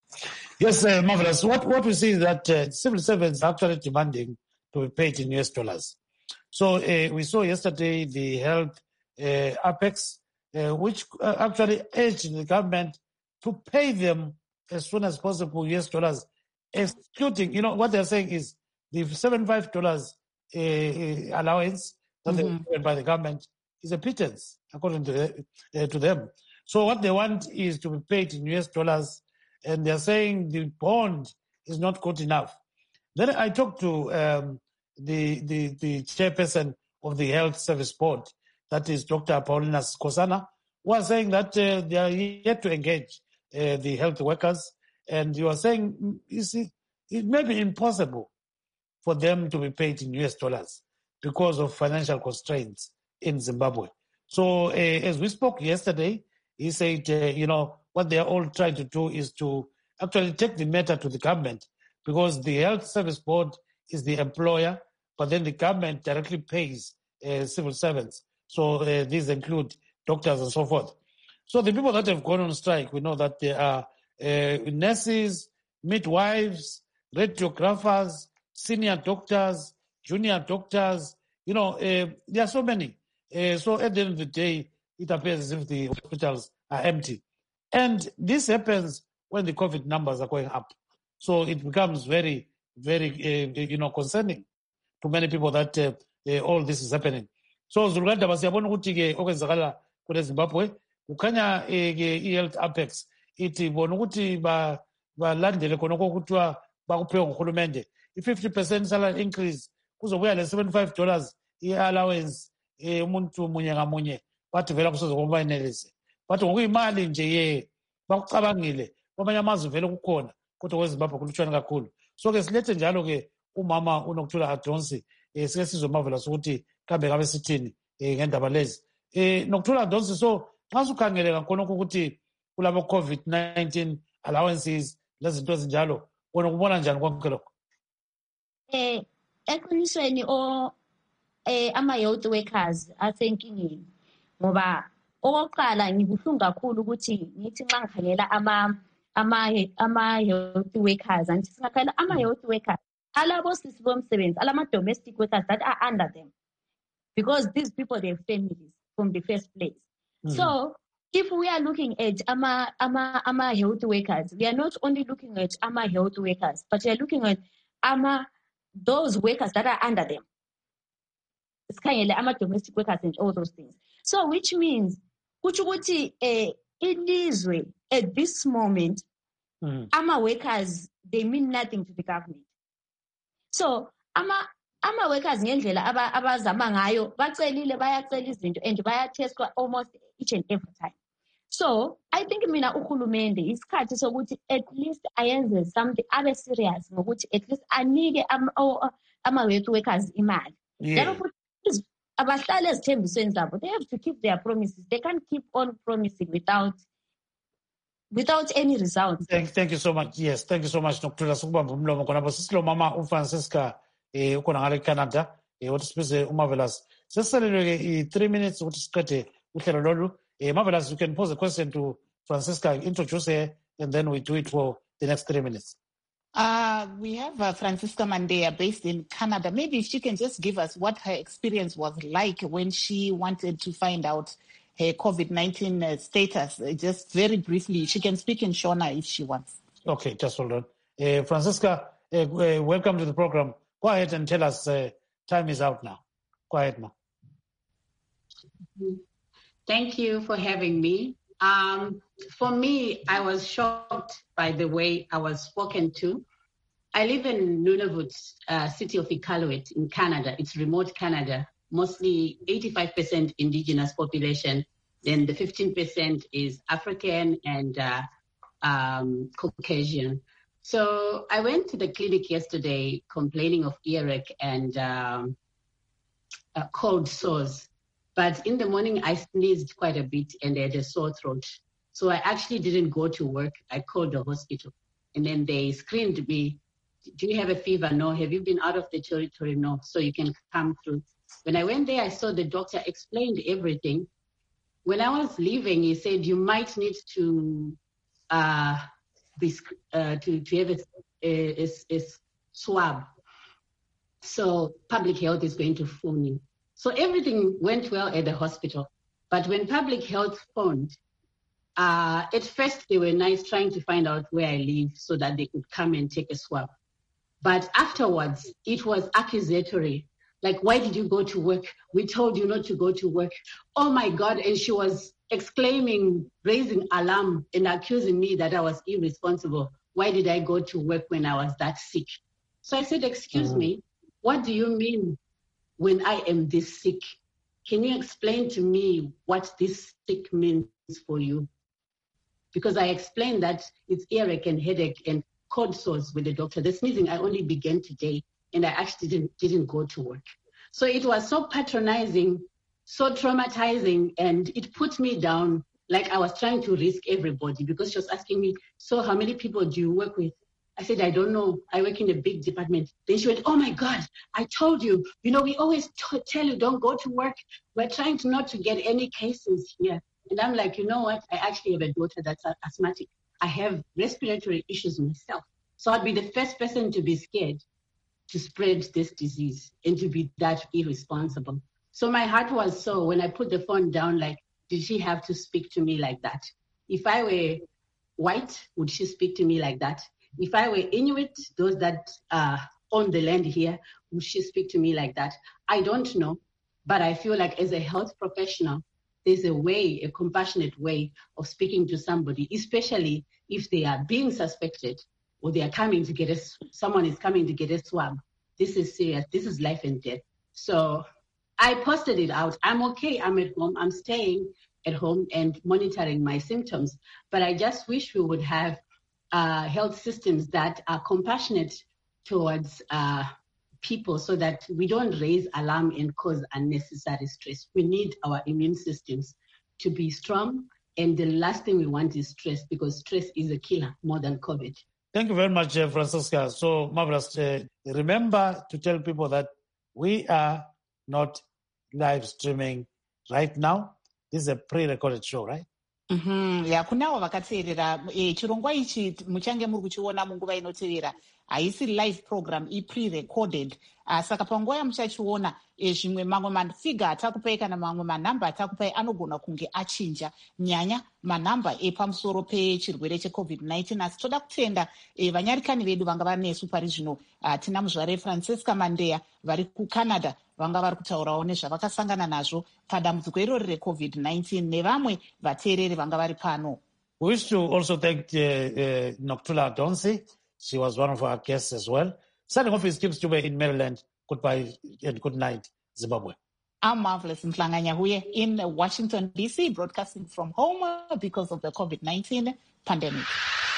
[SPEAKER 1] Yes, uh, marvelous. What what we see is that uh, civil servants are actually demanding to be paid in U S dollars. So uh, we saw yesterday the health uh, Apex, uh, which uh, actually urged the government to pay them as soon as possible U S dollars, excluding, you know, what they're saying is the seventy-five dollars Uh, allowance that mm-hmm. they given by the government is a pittance, according to, uh, to them. So what they want is to be paid in U S dollars, and they're saying the bond is not good enough. Then I talked to um, the, the the chairperson of the Health Service Board, that is Doctor Paulina Skosana, who was saying that uh, they are yet to engage uh, the health workers, and you are saying, you see, it may be impossible for them to be paid in U S dollars because of financial constraints in Zimbabwe. So uh, as we spoke yesterday, he said, uh, you know, what they are all trying to do is to actually take the matter to the government, because the Health Service Board is the employer, but then the government directly pays uh, civil servants. So uh, these include doctors and so forth. So the people that have gone on strike, we know that there are uh, nurses, midwives, radiographers, senior doctors, junior doctors, you know, uh, there are so many. Uh, so at the end of the day, it appears as if the hospitals are empty. And this happens when the COVID numbers are going up. So it becomes very, very, uh, you know, concerning to many people that uh, uh, all this is happening. So Zulganda basiyabona ukuthi ke okwenzakala kule Zimbabwe kukhanya i-Health Apex ithi bona ukuthi balandele khona kokuthiwa bakuphiwe nguhulumende i-fifty percent salary increase kuzobuya le seventy-five dollars i-allowance umuntu munye ngamunye bathi vela kusoze kubayinelise bathi ngokuyimali nje ye bakucabangile kwamanye amazwe vele kukhona kodwa kwezimbabwe kulutshwane kakhulu. So ke silethe njalo ke umama uNokuthula Adonsi eh sike sizomavela ukuthi kambe ngabe sithini eh ngendaba lezi eh Nokuthula Adonsi. So nxa sukhangele kakhona ukuthi kulabo COVID nineteen allowances lezinto ezinjalo wona kubona njani konke lokho?
[SPEAKER 12] Eh eqinisweni o eh ama youth workers asenkingeni ngoba okokuqala ngibuhlungu kakhulu ukuthi ngithi nxa ngikhangela ama ama ama youth workers and singakhangela ama youth workers alabo sisi bomsebenzi alama domestic workers that are under them, because these people, they have families from the first place. Mm-hmm. So if we are looking at ama ama ama health workers, we are not only looking at ama health workers, but we are looking at ama those workers that are under them. It's kind of like ama domestic workers and all those things. So which means kuchukuti eh ilizwe at this moment, mm-hmm. ama workers, they mean nothing to the government. So ama ama workers ngendlela abazama ngayo bacelile bayacela izinto and bayatestwa almost each and every time. So I think mina uhulumende isikhathi sokuthi at least ayenze something abe serious ngokuthi at least anike ama youth workers imali. Njalo futhi abahlale ezithembisweni zabo, they have to keep their promises. They can't keep on promising without without any results.
[SPEAKER 1] Thank, thank you so much. Yes, thank you so much, Nokuthula. Sukubamba umlomo khona sisilo mama uFrancisca eh ukhona ngale Canada eh wathi sibize uMarvelous. Seselelwe ke i three minutes ukuthi siqede uhlelo lolu. Eh Marvelous, you can pose a question to Francisca, introduce her, and then we do it for the next three minutes.
[SPEAKER 2] Uh, we have uh, Francisca Mandea based in Canada. Maybe if she can just give us what her experience was like when she wanted to find out her COVID nineteen uh, status. Uh, just very briefly, she can speak in Shona if she wants.
[SPEAKER 1] Okay, just hold on. Uh, Francisca, uh, uh, welcome to the program. Go ahead and tell us, uh, time is out now. Go ahead now.
[SPEAKER 15] Thank you for having me. Um, for me, I was shocked by the way I was spoken to. I live in Nunavut, uh, city of Iqaluit in Canada. It's remote Canada, mostly eighty-five percent indigenous population. Then the fifteen percent is African and uh, um, Caucasian. So I went to the clinic yesterday complaining of earache and um, uh, cold sores. But in the morning, I sneezed quite a bit and I had a sore throat. So I actually didn't go to work. I called the hospital. And then they screened me. Do you have a fever? No. Have you been out of the territory? No. So you can come through. When I went there, I saw the doctor explained everything. When I was leaving, he said, you might need to uh, be, uh, to, to have a, a, a, a swab. So public health is going to phone you. So everything went well at the hospital. But when public health phoned, uh, at first they were nice trying to find out where I live so that they could come and take a swab. But afterwards, it was accusatory. Like, why did you go to work? We told you not to go to work. Oh my God. And she was exclaiming, raising alarm and accusing me that I was irresponsible. Why did I go to work when I was that sick? So I said, excuse mm-hmm. me, what do you mean? When I am this sick, can you explain to me what this sick means for you? Because I explained that it's earache and headache and cold sores with the doctor. The sneezing I only began today, and I actually didn't, didn't go to work. So it was so patronizing, so traumatizing, and it put me down like I was trying to risk everybody because she was asking me, so how many people do you work with? I said, I don't know. I work in a big department. Then she went, oh my God, I told you. You know, we always t- tell you don't go to work. We're trying to not to get any cases here. And I'm like, you know what? I actually have a daughter that's asthmatic. I have respiratory issues myself. So I'd be the first person to be scared to spread this disease and to be that irresponsible. So my heart was so, when I put the phone down, like, did she have to speak to me like that? If I were white, would she speak to me like that? If I were Inuit, those that uh, own the land here, would she speak to me like that? I don't know, but I feel like as a health professional, there's a way, a compassionate way of speaking to somebody, especially if they are being suspected or they are coming to get a, someone is coming to get a swab. This is serious. This is life and death. So I posted it out. I'm okay. I'm at home. I'm staying at home and monitoring my symptoms. But I just wish we would have Uh, health systems that are compassionate towards uh, people so that we don't raise alarm and cause unnecessary stress. We need our immune systems to be strong, and the last thing we want is stress, because stress is a killer more than COVID.
[SPEAKER 1] Thank you very much, uh, Francisca. So marvelous. Uh, remember to tell people that we are not live streaming right now. This is a pre-recorded show, right?
[SPEAKER 2] Mm-hmm. Ya kunawo vakateerera e, chirongwa ichi muchange muri kuchiona munguva inotevera haisi live program i-pre-recorded. Uh, saka panguva yamuchachiona e, zvimwe mamwe mafiga atakupai kana mamwe manhamba atakupai anogona kunge achinja nyanya manhamba epamusoro pechirwere checovid nineteen. Asi toda kutenda e, vanyarikani vedu vanga vanesu pari zvino. Uh, tina muzvare Francisca Mandea vari kucanada vanga vari kutaurawo nezvavakasangana nazvo padambudziko irori recovid nineteen nevamwe vateereri vanga vari pano.
[SPEAKER 1] We wish to also thank uh, uh, Noktula Donsi. She was one of our guests as well. Signing off is Kim Stube in Maryland. Goodbye and good night, Zimbabwe.
[SPEAKER 2] I'm Marvelous Mhlanganya Huye in Washington, D C, broadcasting from home because of the COVID nineteen pandemic.